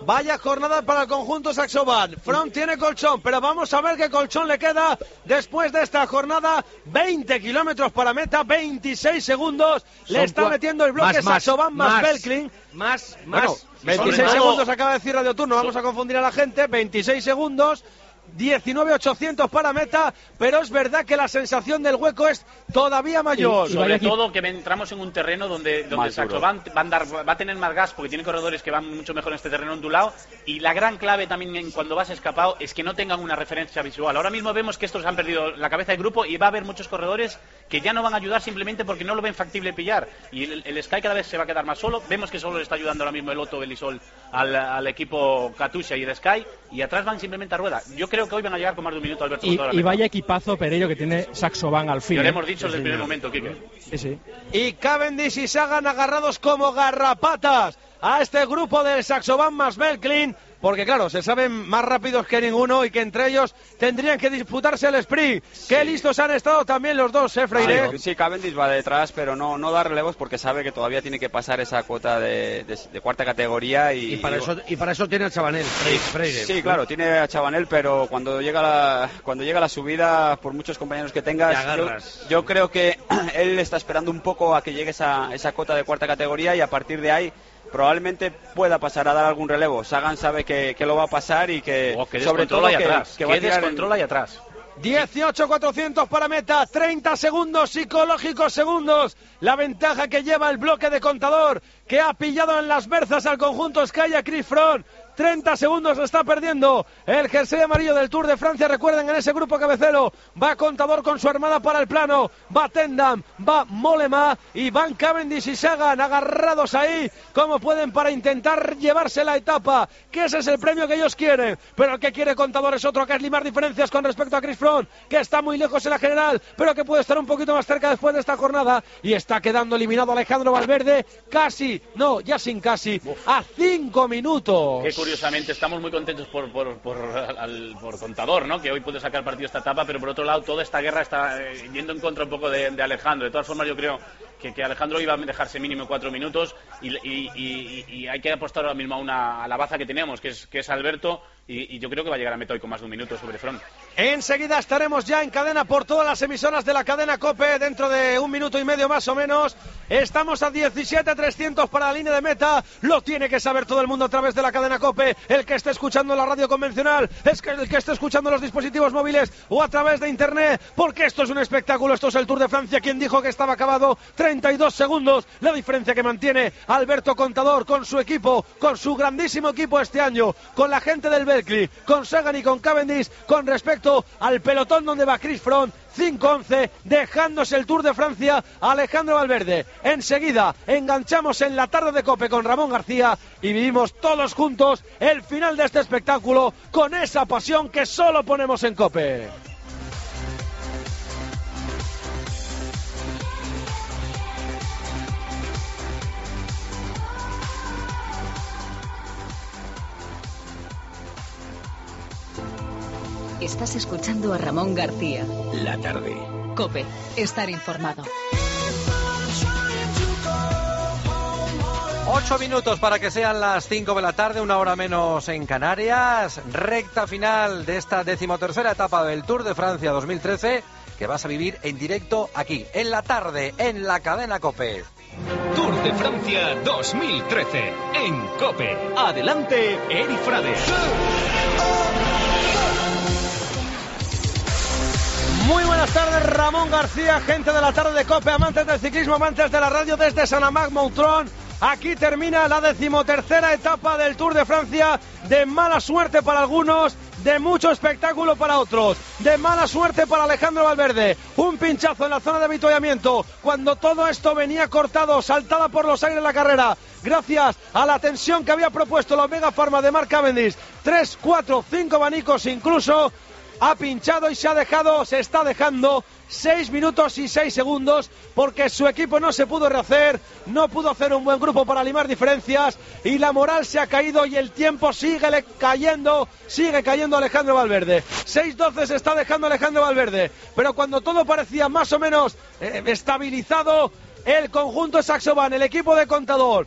Speaker 2: Vaya jornada para el conjunto Saxo-Bank. Front tiene colchón, pero vamos a ver qué colchón le queda después de esta jornada. veinte kilómetros para meta, veintiséis segundos. Le
Speaker 5: Son
Speaker 2: está
Speaker 5: cua-
Speaker 2: metiendo el bloque
Speaker 5: más, más,
Speaker 2: Saxo-Bank más,
Speaker 5: más,
Speaker 2: Belklin.
Speaker 5: Más, más.
Speaker 2: Bueno, veintiséis
Speaker 6: todo-
Speaker 2: segundos acaba de decir Radio Tour, no vamos a confundir a la gente. veintiséis segundos. diecinueve ochocientos para meta, pero es verdad que la sensación del hueco es todavía mayor.
Speaker 3: Y- y
Speaker 6: Sobre
Speaker 3: vaya
Speaker 6: todo que entramos en un terreno donde, donde
Speaker 4: Más
Speaker 6: Saxo
Speaker 4: duro.
Speaker 6: van, van dar, va a tener más gas porque tiene corredores que van mucho mejor en este terreno ondulado, y la gran clave también en cuando vas escapado es que no tengan una referencia visual. Ahora mismo vemos que estos han perdido la cabeza del grupo y va a haber muchos corredores que ya no van a ayudar simplemente porque no lo ven factible pillar, y el, el Sky cada vez se va a quedar más solo. Vemos que solo le está ayudando ahora mismo el Otto Belisol al, al equipo Katusha y el Sky, y atrás van simplemente a rueda. Yo creo que hoy van a llegar con más de un minuto Alberto
Speaker 3: Y,
Speaker 6: Contador a
Speaker 3: y
Speaker 6: meta.
Speaker 3: vaya equipazo, Pereiro, que tiene Saxo-Bank al fin.
Speaker 6: Ya le
Speaker 3: ¿eh?
Speaker 6: hemos dicho desde el primer momento, Kike.
Speaker 3: Sí, sí.
Speaker 2: Y Cavendish y Sagan agarrados como garrapatas a este grupo del Saxo-Bank más Belklin, porque claro, se saben más rápidos que ninguno y que entre ellos tendrían que disputarse el sprint. Qué listos han estado también los dos, ¿eh, Freire?
Speaker 4: Sí, sí, Cavendish va detrás, pero no, no da relevos porque sabe que todavía tiene que pasar esa cuota de, de- de cuarta categoría. Y,
Speaker 5: Y para eso, y para eso tiene el Chabanel, Freire. Freire.
Speaker 4: Sí, claro, tiene a Chabanel, pero cuando llega la, cuando llega la subida, por muchos compañeros que
Speaker 5: Te
Speaker 4: tengas, yo,
Speaker 5: agarras.
Speaker 4: yo creo que él está esperando un poco a que llegue esa, esa cota de cuarta categoría y a partir de ahí probablemente pueda pasar a dar algún relevo. Sagan sabe que, que lo va a pasar y que,
Speaker 6: Oh, que
Speaker 4: sobre todo
Speaker 6: descontrola ahí
Speaker 4: que,
Speaker 6: atrás.
Speaker 4: que va a
Speaker 6: Que
Speaker 4: tirar en-
Speaker 6: descontrola ahí atrás.
Speaker 2: dieciocho cuatrocientos para meta, treinta segundos psicológicos segundos. La ventaja que lleva el bloque de Contador, que ha pillado en las berzas al conjunto Sky a Chris Froome. treinta segundos está perdiendo el jersey amarillo del Tour de Francia. Recuerden, en ese grupo cabecero va Contador con su armada para el plano, va Tendam, va Mollema y van Cavendish y Sagan agarrados ahí como pueden para intentar llevarse la etapa, que ese es el premio que ellos quieren. Pero el que quiere Contador es otro, que es limar diferencias con respecto a Chris Froome, que está muy lejos en la general, pero que puede estar un poquito más cerca después de esta jornada. Y está quedando eliminado Alejandro Valverde, casi, no, ya sin casi, a cinco minutos.
Speaker 6: Que curiosamente estamos muy contentos por, por, por, al- por Contador, ¿no? Que hoy puede sacar partido esta etapa, pero por otro lado toda esta guerra está eh, yendo en contra un poco de, de Alejandro. De todas formas, yo creo que, que Alejandro iba a dejarse mínimo cuatro minutos y, y, y, y hay que apostar ahora mismo a, una, a la baza que tenemos, que es, que es Alberto, y, y yo creo que va a llegar a meta hoy con más de un minuto sobre Front.
Speaker 2: Enseguida estaremos ya en cadena por todas las emisoras de la cadena COPE dentro de un minuto y medio más o menos. Estamos a diecisiete trescientos para la línea de meta. Lo tiene que saber todo el mundo a través de la cadena COPE. El que esté escuchando la radio convencional, es que el que esté escuchando los dispositivos móviles o a través de internet, porque esto es un espectáculo. Esto es el Tour de Francia. Quien dijo que estaba acabado, treinta y dos segundos. La diferencia que mantiene Alberto Contador con su equipo, con su grandísimo equipo este año, con la gente del Belklin, con Sagan y con Cavendish, con respecto al pelotón donde va Chris Froome, cinco once, dejándose el Tour de Francia a Alejandro Valverde. Enseguida enganchamos en la tarde de COPE con Ramón García y vivimos todos juntos el final de este espectáculo con esa pasión que solo ponemos en COPE.
Speaker 8: Estás escuchando a Ramón García.
Speaker 1: La tarde.
Speaker 8: COPE, estar informado.
Speaker 9: Ocho minutos para que sean las cinco de la tarde, una hora menos en Canarias. Recta final de esta decimotercera etapa del Tour de Francia dos mil trece, que vas a vivir en directo aquí, en la tarde, en la cadena COPE.
Speaker 1: Tour de Francia dos mil trece en COPE. Adelante, Eri Frade.
Speaker 2: Muy buenas tardes, Ramón García, gente de la tarde de COPE, amantes del ciclismo, amantes de la radio desde Sanamac-Moutron. Aquí termina la decimotercera etapa del Tour de Francia, de mala suerte para algunos, de mucho espectáculo para otros, de mala suerte para Alejandro Valverde. Un pinchazo en la zona de avituallamiento, cuando todo esto venía cortado, saltada por los aires la carrera, gracias a la tensión que había propuesto la Omega Pharma de Mark Cavendish, tres, cuatro, cinco abanicos incluso. Ha pinchado y se ha dejado, se está dejando seis minutos y seis segundos porque su equipo no se pudo rehacer, no pudo hacer un buen grupo para limar diferencias y la moral se ha caído y el tiempo sigue le- cayendo, sigue cayendo Alejandro Valverde. seis doce se está dejando Alejandro Valverde, pero cuando todo parecía más o menos eh, estabilizado, el conjunto Saxo-Bank, el equipo de Contador,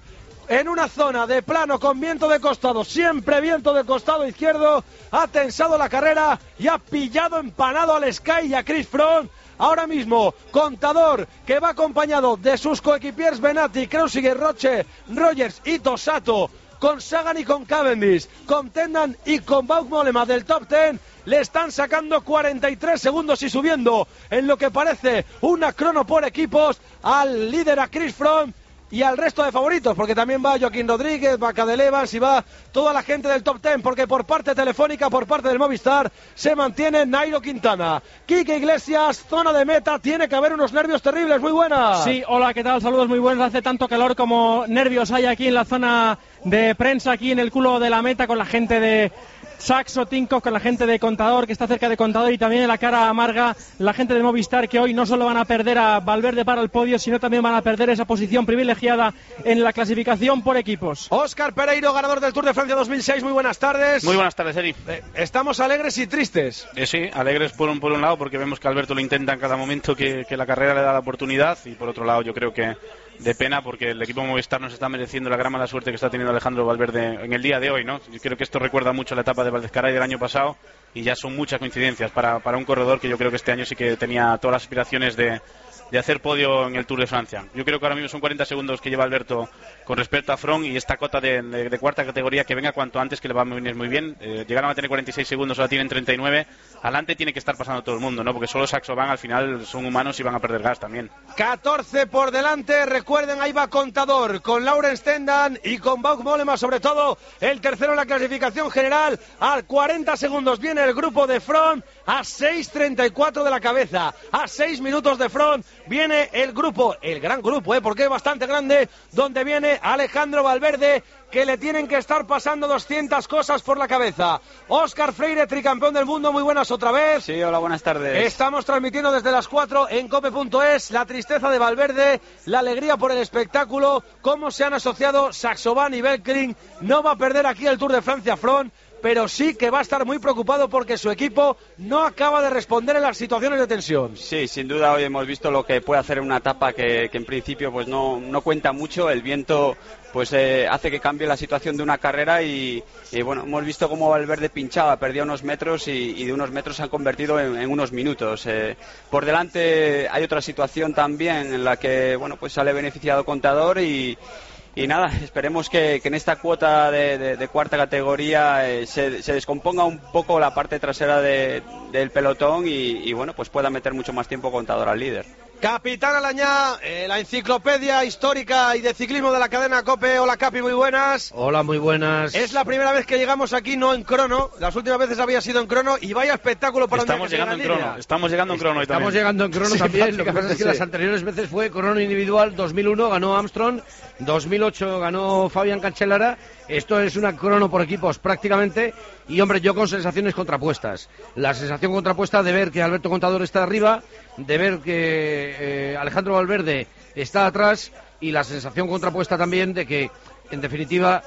Speaker 2: en una zona de plano con viento de costado, siempre viento de costado izquierdo, ha tensado la carrera y ha pillado empanado al Sky y a Chris Froome. Ahora mismo, Contador, que va acompañado de sus coequipiers Benatti, Kreuziger, Roche, Rogers y Tosato, con Sagan y con Cavendish, con Tendan y con Wout Mollema del top ten, le están sacando cuarenta y tres segundos y subiendo en lo que parece una crono por equipos al líder, a Chris Froome, y al resto de favoritos, porque también va Joaquín Rodríguez, va Cadel Evans y va toda la gente del top ten, porque por parte telefónica, por parte del Movistar, se mantiene Nairo Quintana. Quique Iglesias, zona de meta, tiene que haber unos nervios terribles. Muy buenas.
Speaker 3: Sí, hola, ¿qué tal? Saludos muy buenos. Hace tanto calor como nervios hay aquí en la zona de prensa, aquí en el culo de la meta, con la gente de Saxo, Tinkoff, con la gente de Contador, que está cerca de Contador, y también en la cara amarga la gente de Movistar, que hoy no solo van a perder a Valverde para el podio, sino también van a perder esa posición privilegiada en la clasificación por equipos.
Speaker 2: Óscar Pereiro, ganador del Tour de Francia dos mil seis, muy buenas tardes.
Speaker 6: Muy buenas tardes, Eri.
Speaker 2: Eh, estamos alegres y tristes.
Speaker 6: Eh, sí, alegres por un, por un lado, porque vemos que Alberto lo intenta en cada momento que, que la carrera le da la oportunidad, y por otro lado yo creo que de pena, porque el equipo Movistar nos está mereciendo la gran mala suerte que está teniendo Alejandro Valverde en el día de hoy, ¿no? Yo creo que esto recuerda mucho la etapa de Valdezcaray del año pasado, y ya son muchas coincidencias para, para un corredor que yo creo que este año sí que tenía todas las aspiraciones de, de hacer podio en el Tour de Francia. Yo creo que ahora mismo son cuarenta segundos que lleva Alberto con respecto a Froome, y esta cota de, de, de cuarta categoría que venga cuanto antes, que le va a venir muy bien. Eh, llegaron a tener cuarenta y seis segundos, ahora tienen treinta y nueve. Adelante tiene que estar pasando todo el mundo, ¿no? Porque solo Saxo Bank al final son humanos y van a perder gas también.
Speaker 2: catorce por delante, recuerden, ahí va Contador, con Laurens Tendan y con Wout Mollema, sobre todo el tercero en la clasificación general. A cuarenta segundos viene el grupo de Froome, a seis treinta y cuatro de la cabeza, a seis minutos de Froome viene el grupo, el gran grupo, ¿eh? Porque es bastante grande, donde viene Alejandro Valverde, que le tienen que estar pasando doscientas cosas por la cabeza. Óscar Freire, tricampeón del mundo, muy buenas otra vez.
Speaker 4: Sí, hola, buenas tardes.
Speaker 2: Estamos transmitiendo desde las cuatro en cope punto es la tristeza de Valverde, la alegría por el espectáculo, cómo se han asociado Saxo Bank y Belkring. No va a perder aquí el Tour de Francia Froome, pero sí que va a estar muy preocupado porque su equipo no acaba de responder en las situaciones de tensión.
Speaker 4: Sí, sin duda hoy hemos visto lo que puede hacer en una etapa que, que en principio pues no, no cuenta mucho. El viento pues eh, hace que cambie la situación de una carrera, y, y bueno, hemos visto cómo Valverde pinchaba, perdía unos metros, y, y de unos metros se han convertido en, en unos minutos. Eh, por delante hay otra situación también en la que bueno, pues sale beneficiado Contador, y Y nada, esperemos que, que en esta cuota de, de, de cuarta categoría eh, se, se descomponga un poco la parte trasera de, del pelotón, y, y bueno, pues pueda meter mucho más tiempo Contador al líder.
Speaker 2: Capitán Alañá, eh, la enciclopedia histórica y de ciclismo de la cadena COPE. Hola, Capi, muy buenas.
Speaker 5: Hola, muy buenas.
Speaker 2: Es la primera vez que llegamos aquí no en crono, las últimas veces había sido en crono, y vaya espectáculo para
Speaker 6: Estamos llegando en crono, línea. Estamos llegando en crono.
Speaker 5: Estamos llegando en crono sí, también, lo que pasa es que sí. Las anteriores veces fue crono individual. Dos mil uno ganó Armstrong, dos mil ocho ganó Fabián Cancellara. Esto es una crono por equipos prácticamente, y hombre, yo con sensaciones contrapuestas. La sensación contrapuesta de ver que Alberto Contador está arriba, de ver que eh, Alejandro Valverde está atrás, y la sensación contrapuesta también de que, en definitiva,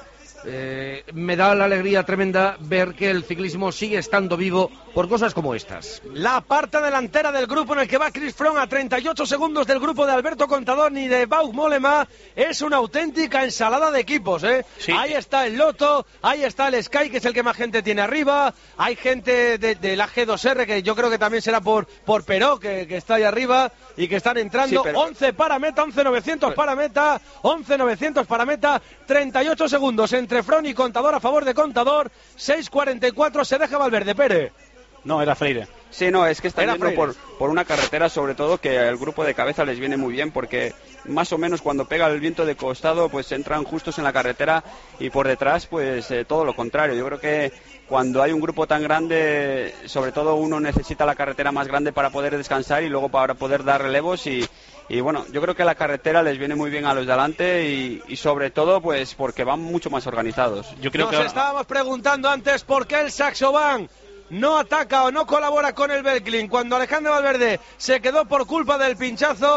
Speaker 5: eh, me da la alegría tremenda ver que el ciclismo sigue estando vivo por cosas como estas.
Speaker 2: La parte delantera del grupo en el que va Chris Froome a treinta y ocho segundos del grupo de Alberto Contador ni de Wout Mollema, es una auténtica ensalada de equipos, ¿eh? Sí. Ahí está el Lotto, ahí está el Sky, que es el que más gente tiene arriba, hay gente de, de la G dos R, que yo creo que también será por, por Peró, que, que está ahí arriba, y que están entrando. Sí, pero... once para meta, once novecientos para meta, once novecientos para meta, treinta y ocho segundos entre Froome y Contador a favor de Contador, seis cuarenta y cuatro se deja Valverde. Pere.
Speaker 6: No, era Freire.
Speaker 4: Sí, no, es que están yendo por, por una carretera, sobre todo, que el grupo de cabeza les viene muy bien, porque más o menos cuando pega el viento de costado, pues entran justos en la carretera, y por detrás, pues eh, todo lo contrario. Yo creo que cuando hay un grupo tan grande, sobre todo uno necesita la carretera más grande para poder descansar y luego para poder dar relevos, y, y bueno, yo creo que la carretera les viene muy bien a los de adelante, y, y sobre todo, pues porque van mucho más organizados.
Speaker 2: Yo creo Nos que... estábamos preguntando antes por qué el Saxo Bank no ataca o no colabora con el Belkling cuando Alejandro Valverde se quedó por culpa del pinchazo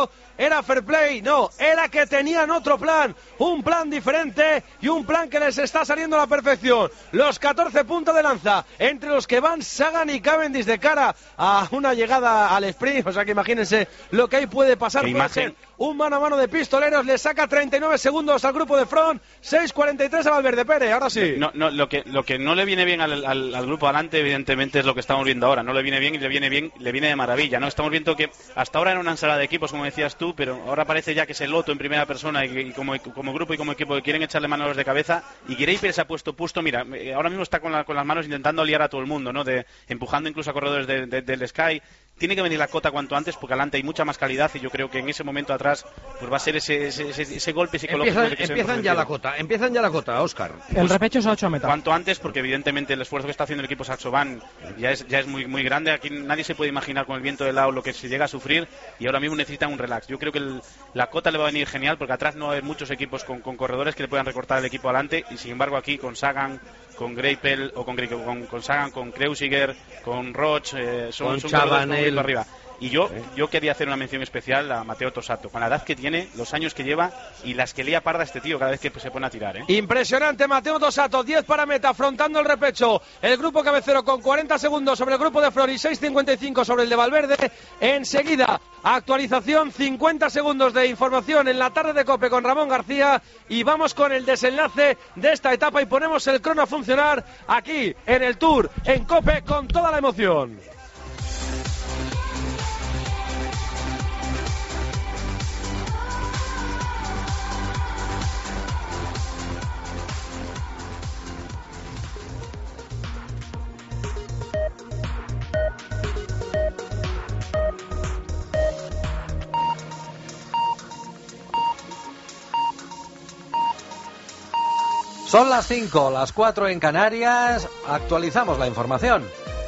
Speaker 2: era fair play, no, era que tenían otro plan, un plan diferente y un plan que les está saliendo a la perfección. Los catorce puntos de lanza, entre los que van Sagan y Cavendish de cara a una llegada al sprint, o sea que imagínense lo que ahí puede pasar. Puede ser un mano a mano de pistoleros, le saca treinta y nueve segundos al grupo de front, seis cuarenta y tres a Valverde. Pérez, ahora sí.
Speaker 6: No, no, lo que lo que no le viene bien al, al, al grupo adelante, evidentemente, es lo que estamos viendo ahora. No le viene bien y le viene bien, le viene de maravilla, ¿no? Estamos viendo que hasta ahora era una ensalada de equipos, como decías tú, pero ahora parece ya que es el Lotto en primera persona y, y como, como grupo y como equipo que quieren echarle manos de cabeza. Y Greipel se ha puesto puesto, mira, ahora mismo está con, la, con las manos intentando liar a todo el mundo, ¿no? De, empujando incluso a corredores de, de, del Sky. Tiene que venir la cota cuanto antes porque adelante hay mucha más calidad y yo creo que en ese momento atrás pues va a ser ese, ese, ese, ese golpe psicológico.
Speaker 5: Empiezan,
Speaker 6: de que
Speaker 5: empiezan
Speaker 6: se
Speaker 5: ya la cota, empiezan ya la cota, Óscar.
Speaker 3: El
Speaker 6: pues,
Speaker 3: repecho es a ocho metros.
Speaker 6: Cuanto antes porque evidentemente el esfuerzo que está haciendo el equipo Saxo Bank ya es, ya es muy, muy grande. Aquí nadie se puede imaginar con el viento de lado lo que se llega a sufrir y ahora mismo necesitan un relax. Yo creo que el, la cota le va a venir genial porque atrás no hay muchos equipos con, con corredores que le puedan recortar el equipo adelante y sin embargo aquí con Sagan, con Greipel o con, con, con Sagan, con Kreuziger, con Roche, eh, son,
Speaker 5: con
Speaker 6: son
Speaker 5: Chabanel
Speaker 6: arriba. Y yo, yo quería hacer una mención especial a Mateo Tosato, con la edad que tiene, los años que lleva y las que lía parda este tío cada vez que se pone a tirar, ¿eh?
Speaker 2: Impresionante, Mateo Tosato, diez para meta, afrontando el repecho. El grupo cabecero con cuarenta segundos sobre el grupo de Flor y seis cincuenta y cinco sobre el de Valverde. Enseguida, actualización, cincuenta segundos de información en la tarde de COPE con Ramón García. Y vamos con el desenlace de esta etapa y ponemos el crono a funcionar aquí en el Tour, en COPE, con toda la emoción.
Speaker 9: Son las cinco, las cuatro en Canarias. Actualizamos la información.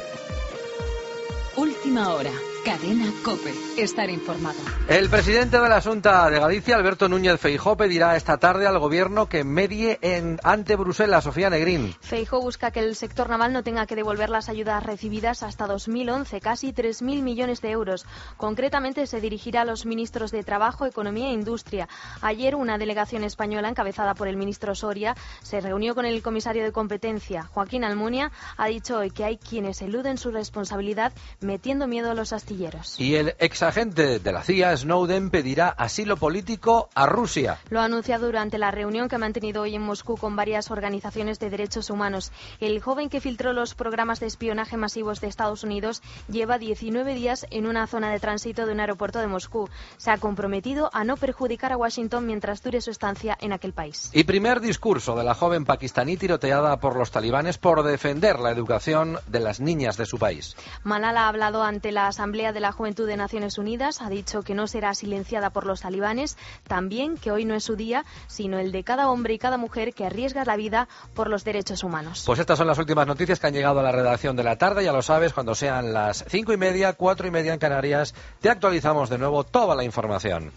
Speaker 8: Última hora. Cadena COPE. Estar informado.
Speaker 9: El presidente de la Xunta de Galicia, Alberto Núñez Feijóo, pedirá esta tarde al gobierno que medie en, ante Bruselas. Sofía Negrín.
Speaker 10: Feijóo busca que el sector naval no tenga que devolver las ayudas recibidas hasta dos mil once, casi tres mil millones de euros. Concretamente se dirigirá a los ministros de Trabajo, Economía e Industria. Ayer una delegación española encabezada por el ministro Soria se reunió con el comisario de Competencia. Joaquín Almunia ha dicho hoy que hay quienes eluden su responsabilidad metiendo miedo a los astilleros.
Speaker 9: Y el exagente de la C I A, Snowden, pedirá asilo político a Rusia.
Speaker 10: Lo ha anunciado durante la reunión que ha mantenido hoy en Moscú con varias organizaciones de derechos humanos. El joven que filtró los programas de espionaje masivos de Estados Unidos lleva diecinueve días en una zona de tránsito de un aeropuerto de Moscú. Se ha comprometido a no perjudicar a Washington mientras dure su estancia en aquel país.
Speaker 9: Y primer discurso de la joven pakistaní tiroteada por los talibanes por defender la educación de las niñas de su país.
Speaker 10: Malala ha hablado ante la Asamblea de la Juventud de Naciones Unidas, ha dicho que no será silenciada por los talibanes, también que hoy no es su día, sino el de cada hombre y cada mujer que arriesga la vida por los derechos humanos.
Speaker 9: Pues estas son las últimas noticias que han llegado a la redacción de la tarde, ya lo sabes, cuando sean las cinco y media, cuatro y media en Canarias, te actualizamos de nuevo toda la información.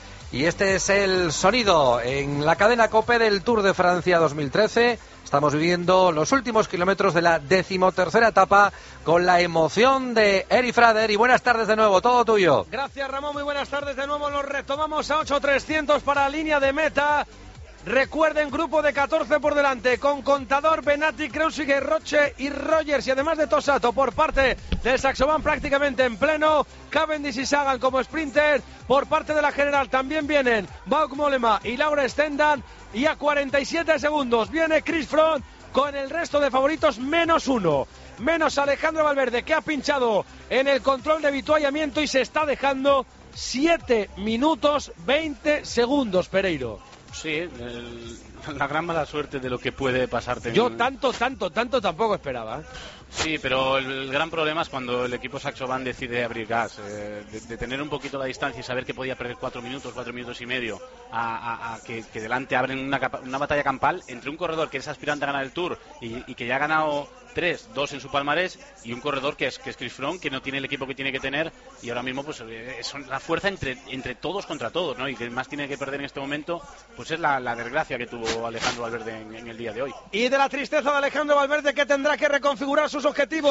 Speaker 9: Y este es el sonido en la cadena COPE del Tour de Francia dos mil trece. Estamos viviendo los últimos kilómetros de la decimotercera etapa con la emoción de Eri Frader. Y buenas tardes de nuevo, todo tuyo.
Speaker 2: Gracias, Ramón, muy buenas tardes de nuevo. Los retomamos a ocho trescientos para la línea de meta. Recuerden, grupo de catorce por delante, con Contador, Benatti, Kreuziger, Roche y Rogers, y además de Tosato por parte del Saxo Bank prácticamente en pleno. Cavendish y Sagan como sprinter. Por parte de la general también vienen Bauke Mollema y Laura Stendhal, y a cuarenta y siete segundos viene Chris Froome con el resto de favoritos menos uno. Menos Alejandro Valverde, que ha pinchado en el control de avituallamiento y se está dejando siete minutos veinte segundos, Pereiro.
Speaker 6: Sí, el, la gran mala suerte de lo que puede pasarte.
Speaker 2: Yo tanto, tanto, tanto tampoco esperaba.
Speaker 6: Sí, pero el, el gran problema es cuando el equipo Saxo Bank decide abrir gas, eh, de, de tener un poquito la distancia y saber que podía perder cuatro minutos, cuatro minutos y medio, a, a, a que, que delante abren una, una batalla campal entre un corredor que es aspirante a ganar el Tour y, y que ya ha ganado tres, dos en su palmarés, y un corredor que es, que es Chris Froome, que no tiene el equipo que tiene que tener, y ahora mismo pues eh, son la fuerza entre, entre todos contra todos, ¿no? Y que más tiene que perder en este momento, pues es la, la desgracia que tuvo Alejandro Valverde en, en el día de hoy.
Speaker 2: Y de la tristeza de Alejandro Valverde, que tendrá que reconfigurar sus objetivos.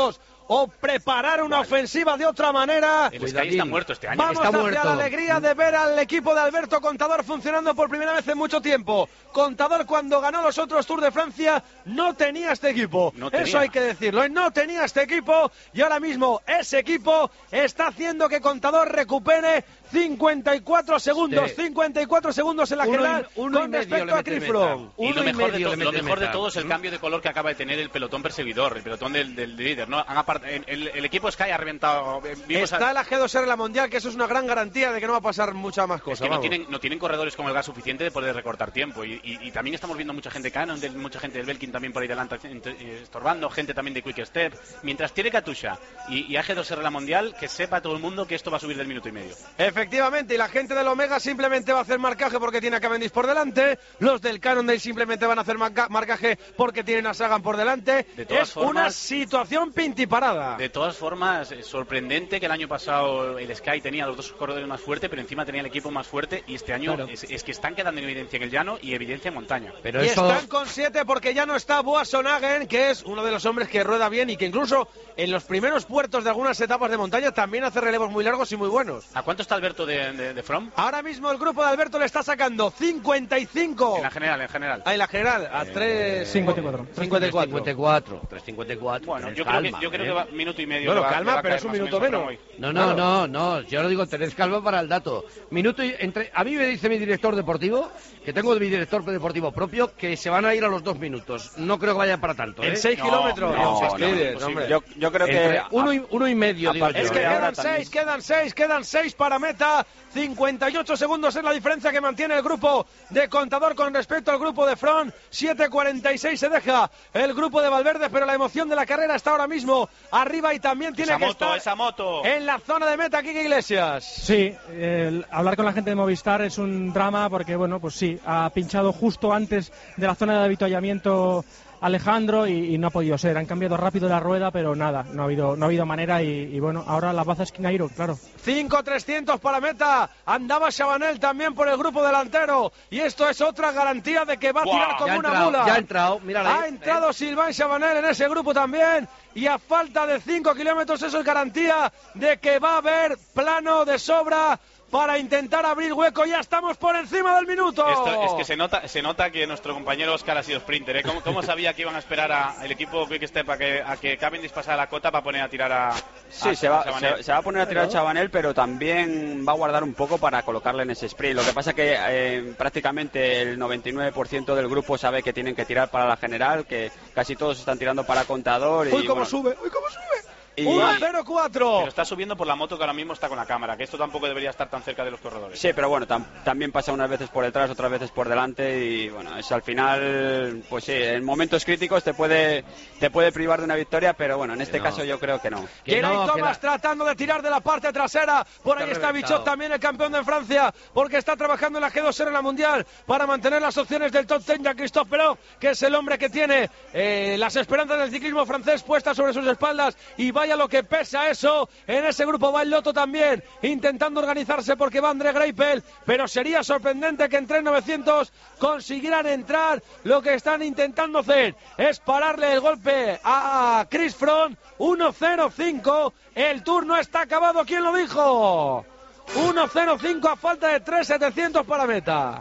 Speaker 2: o preparar una vale. ofensiva de otra manera.
Speaker 6: El Sky está muerto este año.
Speaker 2: Vamos
Speaker 6: está
Speaker 2: hacia
Speaker 6: muerto.
Speaker 2: la alegría de ver al equipo de Alberto Contador funcionando por primera vez en mucho tiempo. Contador, cuando ganó los otros Tours de Francia, no tenía este equipo. No tenía. Eso hay que decirlo. No tenía este equipo y ahora mismo ese equipo está haciendo que Contador recupere cincuenta y cuatro segundos. Sí. cincuenta y cuatro segundos en la
Speaker 5: uno
Speaker 2: general
Speaker 5: y, uno
Speaker 2: con respecto a Chris Froome.
Speaker 6: Y lo mejor, de, to lo mejor de todo es el cambio de color que acaba de tener el pelotón perseguidor, el pelotón del, del líder, ¿no? El, el, el equipo Sky ha reventado.
Speaker 2: Está a... la G dos R la Mundial, que eso es una gran garantía de que no va a pasar mucha más cosas.
Speaker 6: Es que no tienen, no tienen corredores con el gas suficiente de poder recortar tiempo. Y, y, y también estamos viendo mucha gente Canon, de, mucha gente del Belkin también por ahí delante estorbando, gente también de Quick Step. Mientras tiene Katusha y, y A G dos R la Mundial, que sepa todo el mundo que esto va a subir del minuto y medio.
Speaker 2: Efectivamente, y la gente del Omega simplemente va a hacer marcaje porque tiene a Cavendish por delante. Los del Cannondale simplemente van a hacer marca marcaje porque tienen a Sagan por delante.
Speaker 6: De todas
Speaker 2: es
Speaker 6: formas,
Speaker 2: una situación pintiparada.
Speaker 6: De todas formas, es sorprendente que el año pasado el Sky tenía los dos corredores más fuertes, pero encima tenía el equipo más fuerte, y este año claro. es, es que están quedando en evidencia en el llano y evidencia en montaña.
Speaker 2: Pero y eso... están con siete porque ya no está Boasson-Hagen, que es uno de los hombres que rueda bien y que incluso en los primeros puertos de algunas etapas de montaña también hace relevos muy largos y muy buenos.
Speaker 6: ¿A cuánto está Alberto de, de, de Froome?
Speaker 2: Ahora mismo el grupo de Alberto le está sacando cincuenta y cinco.
Speaker 6: En la general, en general.
Speaker 2: Ah, en la general, a tres
Speaker 3: cincuenta y cuatro.
Speaker 5: cincuenta y cuatro. tres cincuenta y cuatro.
Speaker 6: Bueno, yo creo, calma, que, yo creo ¿eh? que va minuto y medio.
Speaker 2: Bueno,
Speaker 6: va,
Speaker 2: calma,
Speaker 6: va
Speaker 2: pero es un minuto menos.
Speaker 5: No, no, no, no. Yo lo digo, tenés calma para el dato. Minuto y entre. A mí me dice mi director deportivo, que tengo mi director deportivo propio, que se van a ir a los dos minutos. No creo que vayan para tanto. ¿eh?
Speaker 2: En seis
Speaker 6: no,
Speaker 2: kilómetros.
Speaker 6: No,
Speaker 2: no,
Speaker 6: no,
Speaker 2: líderes,
Speaker 6: no,
Speaker 2: hombre.
Speaker 6: Yo, yo creo que
Speaker 5: entre uno y uno y medio. Digo
Speaker 2: es
Speaker 5: yo.
Speaker 2: que quedan seis, quedan seis, quedan seis para meta. cincuenta y ocho segundos es la diferencia que mantiene el grupo de Contador con respecto al grupo de Froome. siete cuarenta y seis se deja el grupo de Valverde, pero la emoción de la carrera está ahora mismo arriba y también tiene
Speaker 6: esa
Speaker 2: que
Speaker 6: moto,
Speaker 2: estar
Speaker 6: esa moto.
Speaker 2: en la zona de meta. Quique Iglesias.
Speaker 3: Sí, el hablar con la gente de Movistar es un drama porque, bueno, pues sí, ha pinchado justo antes de la zona de avituallamiento Alejandro y, y no ha podido ser. Han cambiado rápido la rueda, pero nada, no ha habido, no ha habido manera y, y bueno, ahora la baza es Quinairo, claro.
Speaker 2: cinco trescientos para meta. Andaba Chabanel también por el grupo delantero y esto es otra garantía de que va a tirar wow, como una
Speaker 5: entrado,
Speaker 2: mula.
Speaker 5: Ya ha entrado, mírala
Speaker 2: Ha
Speaker 5: ahí,
Speaker 2: entrado
Speaker 5: eh.
Speaker 2: Sylvain Chabanel en ese grupo también y a falta de cinco kilómetros eso es garantía de que va a haber plano de sobra para intentar abrir hueco. Ya estamos por encima del minuto.
Speaker 6: Esto, es que se nota, se nota que nuestro compañero Oscar ha sido sprinter, ¿eh? ¿Cómo, cómo sabía que iban a esperar al equipo Quick Step a que, a que Cavendish pasara la cota para poner a tirar a...
Speaker 4: Sí,
Speaker 6: a,
Speaker 4: se, va, se, se va a poner a tirar a Chabanel, pero también va a guardar un poco para colocarle en ese sprint. Lo que pasa es que eh, prácticamente el noventa y nueve por ciento del grupo sabe que tienen que tirar para la general, que casi todos están tirando para Contador. Y,
Speaker 2: uy, cómo
Speaker 4: bueno,
Speaker 2: sube, uy, cómo sube.
Speaker 4: Y...
Speaker 2: uno cero cuatro.
Speaker 6: Pero está subiendo por la moto que ahora mismo está con la cámara, que esto tampoco debería estar tan cerca de los corredores.
Speaker 4: Sí, pero bueno, tam también pasa unas veces por detrás, otras veces por delante y bueno, es al final, pues sí, en momentos críticos te puede te puede privar de una victoria, pero bueno, en este
Speaker 5: no.
Speaker 4: caso yo creo que no.
Speaker 2: Que no, Thomas que la... tratando de tirar de la parte trasera, por ahí está, está Bichot también, el campeón de Francia, porque está trabajando en la G dos R en la Mundial para mantener las opciones del top ten. Ya Christophe Perot, que es el hombre que tiene eh, las esperanzas del ciclismo francés puestas sobre sus espaldas y vaya lo que pesa eso. En ese grupo va el Lotto también intentando organizarse porque va André Greipel, pero sería sorprendente que en tres novecientos consiguieran entrar. Lo que están intentando hacer es pararle el golpe a Chris Froome. Uno cero cinco, el turno está acabado. ¿Quién lo dijo? Uno cero cinco a falta de tres setecientos para meta.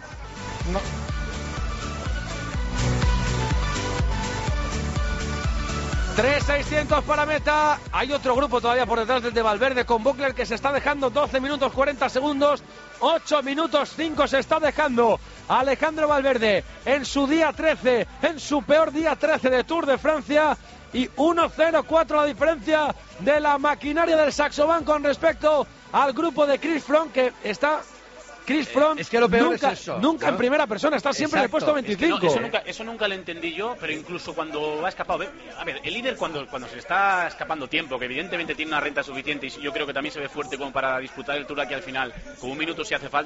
Speaker 2: No. tres seiscientos para meta. Hay otro grupo todavía por detrás del de Valverde con Buckler, que se está dejando doce minutos cuarenta segundos. ocho minutos cinco se está dejando Alejandro Valverde en su día trece, en su peor día trece de Tour de Francia. Y uno cero cuatro la diferencia de la maquinaria del Saxo-Bank con respecto al grupo de Chris Froome, que está... Chris Froome,
Speaker 5: eh, es que lo peor
Speaker 2: nunca,
Speaker 5: es eso,
Speaker 2: nunca
Speaker 5: ¿no?
Speaker 2: en primera persona, está siempre
Speaker 5: Exacto.
Speaker 2: en el puesto veinticinco.
Speaker 6: Es que no, eso, nunca, eso nunca lo entendí yo, pero incluso cuando ha escapado... A ver, el líder cuando, cuando se está escapando tiempo, que evidentemente tiene una renta suficiente y yo creo que también se ve fuerte como para disputar el Tour aquí al final, con un minuto si hace falta,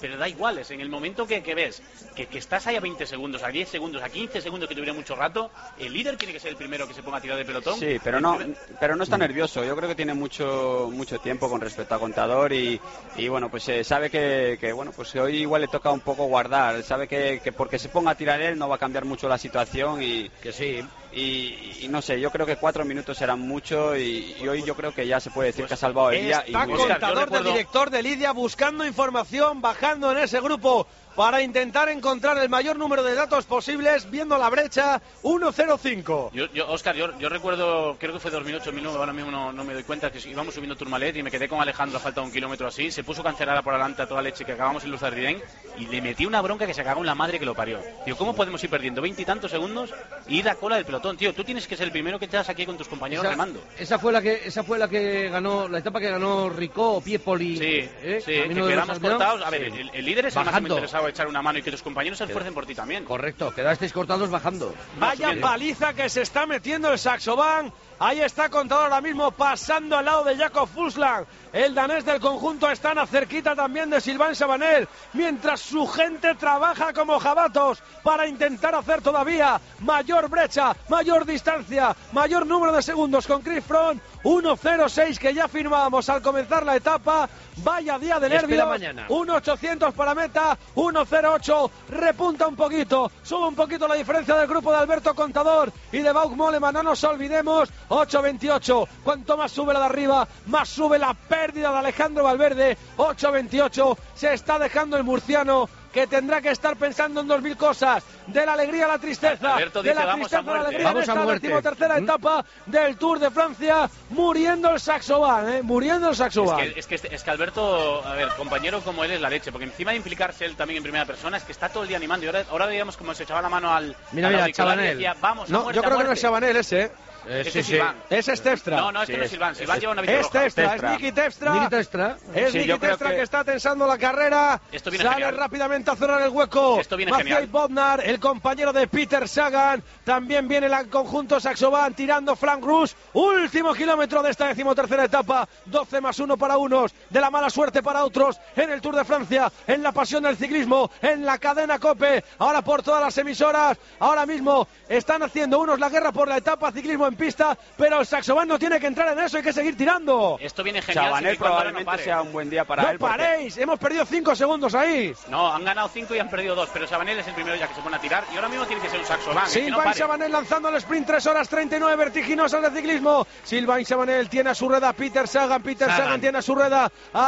Speaker 6: pero da igual, es en el momento que, que ves que, que estás ahí a veinte segundos, a diez segundos, a quince segundos, que tuviera mucho rato, el líder tiene que ser el primero que se ponga a tirar de pelotón.
Speaker 4: Sí, pero no, pero no está nervioso. Yo creo que tiene mucho mucho tiempo con respecto a Contador y, y bueno, pues eh, sabe que, que bueno, pues hoy igual le toca un poco guardar. Sabe que, que porque se ponga a tirar él no va a cambiar mucho la situación y
Speaker 5: que sí.
Speaker 4: Y, y no sé, yo creo que cuatro minutos serán mucho y, y hoy yo creo que ya se puede decir pues que ha salvado el día.
Speaker 2: Está Contador de director de Lidia buscando información, bajando en ese grupo para intentar encontrar el mayor número de datos posibles, viendo la brecha uno cero cinco.
Speaker 6: Yo, yo, Óscar, yo, yo recuerdo, creo que fue dos mil ocho, dos mil nueve, ahora mismo no, no me doy cuenta, que íbamos subiendo Tourmalet y me quedé con Alejandro a falta de un kilómetro así, se puso cancelada por adelante a toda leche que acabamos en Luzardien y le metí una bronca que se cagó en la madre que lo parió. Digo, ¿cómo podemos ir perdiendo veinte y tantos segundos y ir a cola del pelotón? Tío, tú tienes que ser el primero que te das aquí con tus compañeros
Speaker 5: esa,
Speaker 6: remando.
Speaker 5: Esa fue la que esa fue la que ganó, la etapa que ganó Ricó o Piepoli.
Speaker 6: Sí,
Speaker 5: ¿eh?
Speaker 6: sí, que quedamos cortados. A ver,
Speaker 5: sí.
Speaker 6: el, el líder es
Speaker 5: bajando.
Speaker 6: El más interesado en echar una mano y que tus compañeros se esfuercen por ti también.
Speaker 5: Correcto, quedasteis cortados bajando.
Speaker 2: Vaya paliza que se está metiendo el Saxoban. Ahí está Contador ahora mismo pasando al lado de Jakob Fuglsang. El danés del conjunto está cerquita también de Sylvain Chavanel, mientras su gente trabaja como jabatos para intentar hacer todavía mayor brecha, mayor distancia, mayor número de segundos con Chris Froome. uno cero seis que ya firmábamos al comenzar la etapa. Vaya día de nervios. uno ochocientos para meta, uno cero ocho, repunta un poquito, sube un poquito la diferencia del grupo de Alberto Contador y de Wout Mollema, no nos olvidemos, ocho veintiocho, cuanto más sube la de arriba, más sube la pérdida de Alejandro Valverde, ocho veintiocho, se está dejando el murciano, que tendrá que estar pensando en dos mil cosas, de la alegría a la tristeza,
Speaker 6: Alberto
Speaker 2: de
Speaker 6: dice,
Speaker 2: la tristeza a, a la alegría,
Speaker 5: vamos
Speaker 2: en esta
Speaker 5: a muerte.
Speaker 2: decimotercera etapa del Tour de Francia, muriendo el Saxoban, ¿eh? muriendo el Saxoban.
Speaker 6: Es que, es, que, es que Alberto, a ver, compañero como él es la leche, porque encima de implicarse él también en primera persona, es que está todo el día animando, y ahora, ahora veíamos como se echaba la mano al...
Speaker 5: Mira,
Speaker 6: al
Speaker 5: mira,
Speaker 6: Chavanel. Y decía, vamos,
Speaker 2: no,
Speaker 6: a muerte,
Speaker 2: yo creo
Speaker 6: a
Speaker 2: que no es Chavanel ese, ¿eh?
Speaker 5: Eh,
Speaker 6: Este
Speaker 5: sí,
Speaker 6: es
Speaker 5: sí.
Speaker 6: Silván.
Speaker 2: Ese es Tefstra.
Speaker 6: No, no, este
Speaker 4: sí,
Speaker 6: no es Silván.
Speaker 4: es,
Speaker 6: Silván
Speaker 4: es,
Speaker 6: lleva una victoria
Speaker 2: Es
Speaker 6: roja.
Speaker 2: Tefstra,
Speaker 4: Tefstra.
Speaker 2: es Niki Tefstra.
Speaker 5: Niki Tefstra.
Speaker 2: Es
Speaker 4: Sí,
Speaker 2: Niki
Speaker 4: yo creo
Speaker 2: Tefstra que...
Speaker 4: que
Speaker 2: está tensando la carrera.
Speaker 6: Esto viene
Speaker 2: Sale
Speaker 6: genial.
Speaker 2: rápidamente a cerrar el hueco.
Speaker 6: Esto viene
Speaker 2: Maciej
Speaker 6: genial.
Speaker 2: Bodnar, el compañero de Peter Sagan. También viene el conjunto Saxoban tirando Frank Rus. Último kilómetro de esta decimotercera etapa. doce más uno para unos, de la mala suerte para otros. En el Tour de Francia, en la pasión del ciclismo, en la cadena COPE. Ahora por todas las emisoras. Ahora mismo están haciendo unos la guerra por la etapa ciclismo en pista. Pero el Saxoban no tiene que entrar en eso, hay que seguir tirando.
Speaker 6: Esto viene genial.
Speaker 4: Chavanel probablemente
Speaker 6: no
Speaker 4: sea un buen día para
Speaker 2: no
Speaker 4: él. Porque...
Speaker 2: paréis, hemos perdido cinco segundos ahí.
Speaker 6: No, han ganado cinco y han perdido dos, pero Chavanel es el primero ya que se pone a tirar y ahora mismo tiene que ser un Saxoban.
Speaker 2: Silvain
Speaker 6: no
Speaker 2: Chavanel lanzando el sprint tres horas treinta y nueve vertiginosas de ciclismo. Silvain Chavanel tiene a su rueda a Peter Sagan, Peter Sagan. Sagan tiene a su rueda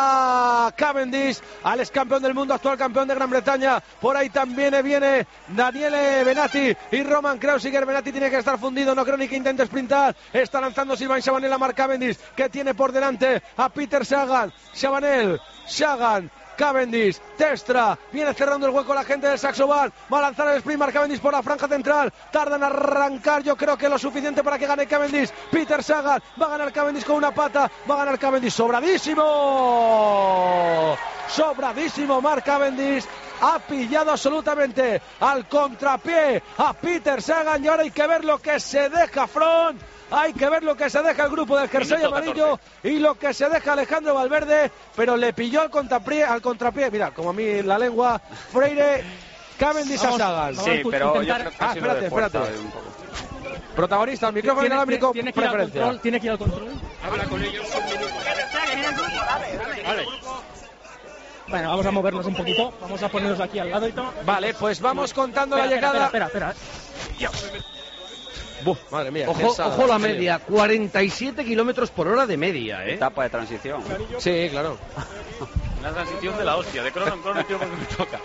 Speaker 2: a Cavendish, al ex campeón del mundo, actual campeón de Gran Bretaña. Por ahí también viene Daniele Benatti y Roman Kreuziger. Benatti tiene que estar fundido, no creo ni que intente sprintar. Está lanzando Silvain Chavanel a Mark Cavendish, que tiene por delante a Peter Sagan. Chavanel, Sagan, Cavendish, Tefstra, viene cerrando el hueco la gente del Saxoban, va a lanzar el sprint Mark Cavendish por la franja central, tarda en arrancar, yo creo que lo suficiente para que gane Cavendish. Peter Sagan, va a ganar Cavendish con una pata, va a ganar Cavendish, sobradísimo, sobradísimo Mark Cavendish, ha pillado absolutamente al contrapié a Peter Sagan y ahora hay que ver lo que se deja Front. Hay que ver lo que se deja el grupo del jersey amarillo y lo que se deja Alejandro Valverde, pero le pilló al contrapié, al contrapié, mira, como a mí la lengua, Freire, Cavendish a Sagan.
Speaker 4: Sí, pero yo creo que
Speaker 2: ah, espérate, espérate.
Speaker 4: Un poco.
Speaker 2: Protagonista, el micrófono inalámbrico,
Speaker 3: tiene que ir al
Speaker 2: preferencia.
Speaker 3: control, tiene que ir al control.
Speaker 11: Habla con ellos un minuto.
Speaker 3: Vale. Bueno, vamos a movernos un poquito, vamos a ponernos aquí al lado y todo.
Speaker 2: Vale, pues vamos contando
Speaker 3: espera,
Speaker 2: la llegada.
Speaker 3: Espera, espera, espera.
Speaker 2: Buf, madre mía.
Speaker 5: Ojo, ojo la media, cuarenta y siete kilómetros por hora de media, ¿eh?
Speaker 4: Etapa de transición.
Speaker 2: Sí, claro.
Speaker 6: Una transición de la hostia, de crono en crono, tío, porque me toca.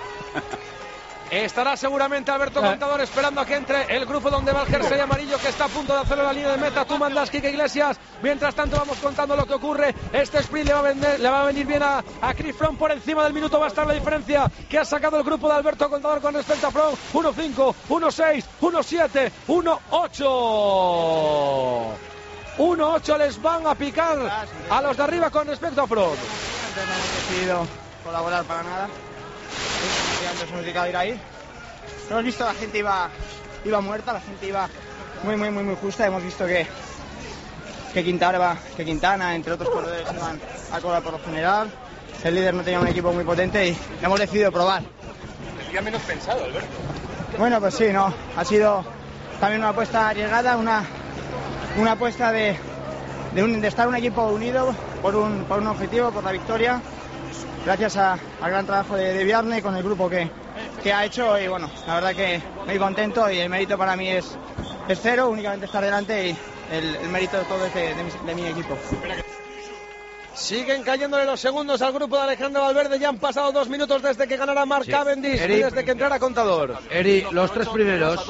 Speaker 2: Estará seguramente Alberto Contador esperando a que entre el grupo donde va el jersey amarillo, que está a punto de hacerle la línea de meta. Tú mandas, Quique Iglesias. Mientras tanto vamos contando lo que ocurre. Este sprint le va a, vender, le va a venir bien a, a Chris Froome. Por encima del minuto va a estar la diferencia que ha sacado el grupo de Alberto Contador con respecto a Froome. uno cinco, uno seis, uno siete, uno ocho. uno ocho les van a picar a los de arriba con respecto a Froome.
Speaker 12: No hemos decidido colaborar para nada. Nos hemos dedicado a ir ahí. Hemos visto que la gente iba, iba muerta, la gente iba muy, muy, muy, muy justa. Hemos visto que, que, Quintana, que Quintana, entre otros corredores, iban a cobrar por lo general. el líder no tenía un equipo muy potente y hemos decidido probar.
Speaker 11: El día menos pensado, Alberto.
Speaker 12: Bueno, pues sí, no, ha sido también una apuesta arriesgada, una, una apuesta de, de, un, de estar un equipo unido por un, por un objetivo, por la victoria, gracias a, al gran trabajo de, de Bjarne con el grupo que, que ha hecho y bueno, la verdad que muy contento y el mérito para mí es, es cero, únicamente estar delante y el, el mérito de todo es de, de, mi, de mi equipo.
Speaker 2: Siguen cayéndole los segundos al grupo de Alejandro Valverde. Ya han pasado dos minutos desde que ganara Mark sí. Cavendish Eri, y desde que entrara Contador.
Speaker 5: Eri, los tres primeros.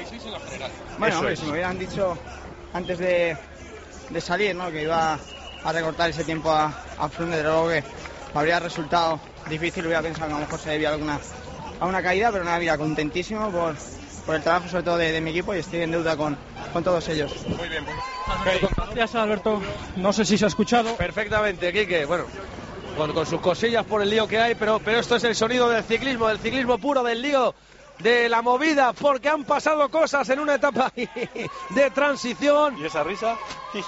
Speaker 12: Bueno, hombre, si me hubieran dicho antes de, de salir, ¿no?, que iba a recortar ese tiempo a, a Froome, de luego que me habría resultado difícil. Hubiera pensado que a lo mejor se debía a alguna a una caída, pero nada, mira, contentísimo por, por el trabajo sobre todo de, de mi equipo y estoy en deuda con, con todos ellos.
Speaker 11: Muy bien, pues.
Speaker 3: Gracias, Alberto. No sé si se ha escuchado.
Speaker 2: Perfectamente, Quique. Bueno, con, con sus cosillas por el lío que hay, pero, pero esto es el sonido del ciclismo, del ciclismo puro, del lío, de la movida, porque han pasado cosas en una etapa de transición.
Speaker 11: ¿Y esa risa?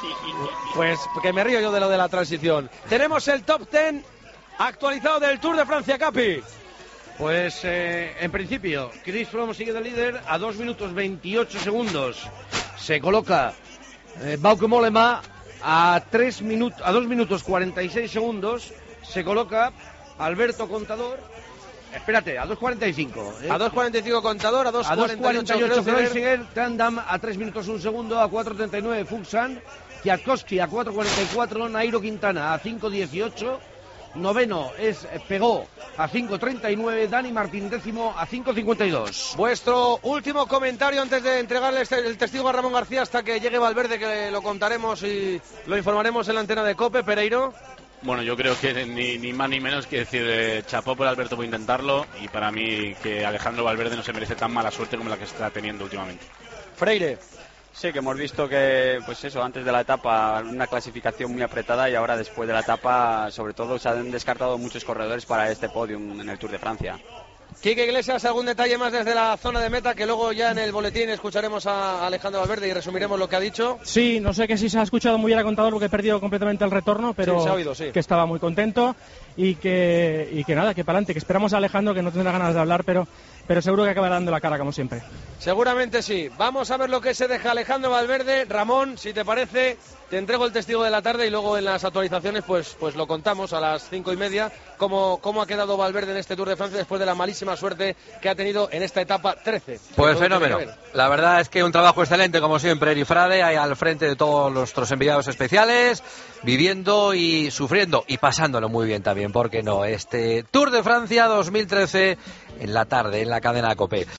Speaker 2: Pues que me río yo de lo de la transición. Tenemos el top ten actualizado del Tour de Francia, Capi.
Speaker 5: Pues eh, en principio, Chris Froome sigue de líder a dos minutos veintiocho segundos. Se coloca eh, Bauke Mollema a, tres minutos, a dos minutos cuarenta y seis segundos. Se coloca Alberto Contador. Espérate, a dos cuarenta y cinco. ¿eh?
Speaker 2: A dos cuarenta y cinco Contador, a dos cuarenta y ocho
Speaker 5: Kreuziger, Tandam a tres minutos un segundo, a cuatro treinta y nueve Fuglsang, Kwiatkowski a cuatro cuarenta y cuatro, Nairo Quintana a cinco dieciocho. Noveno es Pegó a cinco treinta y nueve, Dani Martín décimo a cinco cincuenta y dos.
Speaker 2: Vuestro último comentario antes de entregarle el testigo a Ramón García hasta que llegue Valverde, que lo contaremos y lo informaremos en la antena de COPE. Pereiro.
Speaker 6: Bueno, yo creo que ni, ni más ni menos que decir eh, chapó por Alberto por intentarlo, y para mí que Alejandro Valverde no se merece tan mala suerte como la que está teniendo últimamente.
Speaker 2: Freire.
Speaker 4: Sí, que hemos visto que, pues eso, antes de la etapa una clasificación muy apretada y ahora después de la etapa, sobre todo, se han descartado muchos corredores para este podium en el Tour de Francia.
Speaker 2: Quique Iglesias, algún detalle más desde la zona de meta, que luego ya en el boletín escucharemos a Alejandro Valverde y resumiremos lo que ha dicho.
Speaker 3: Sí, no sé que si se ha escuchado muy bien a Contador porque he perdido completamente el retorno, pero
Speaker 2: sí, se ha oído, sí.
Speaker 3: Que estaba muy contento y que, y que nada, que para adelante, que esperamos a Alejandro, que no tendrá ganas de hablar, pero, pero seguro que acabará dando la cara como siempre.
Speaker 2: Seguramente sí. Vamos a ver lo que se deja Alejandro Valverde. Ramón, si te parece, te entrego el testigo de la tarde y luego en las actualizaciones pues, pues lo contamos a las cinco y media cómo, cómo ha quedado Valverde en este Tour de Francia después de la malísima suerte que ha tenido en esta etapa trece.
Speaker 9: Pues fenómeno. La verdad es que un trabajo excelente, como siempre, Eri Frade, ahí al frente de todos nuestros enviados especiales, viviendo y sufriendo y pasándolo muy bien también, ¿por qué no? Este Tour de Francia dos mil trece en la tarde, en la cadena COPE.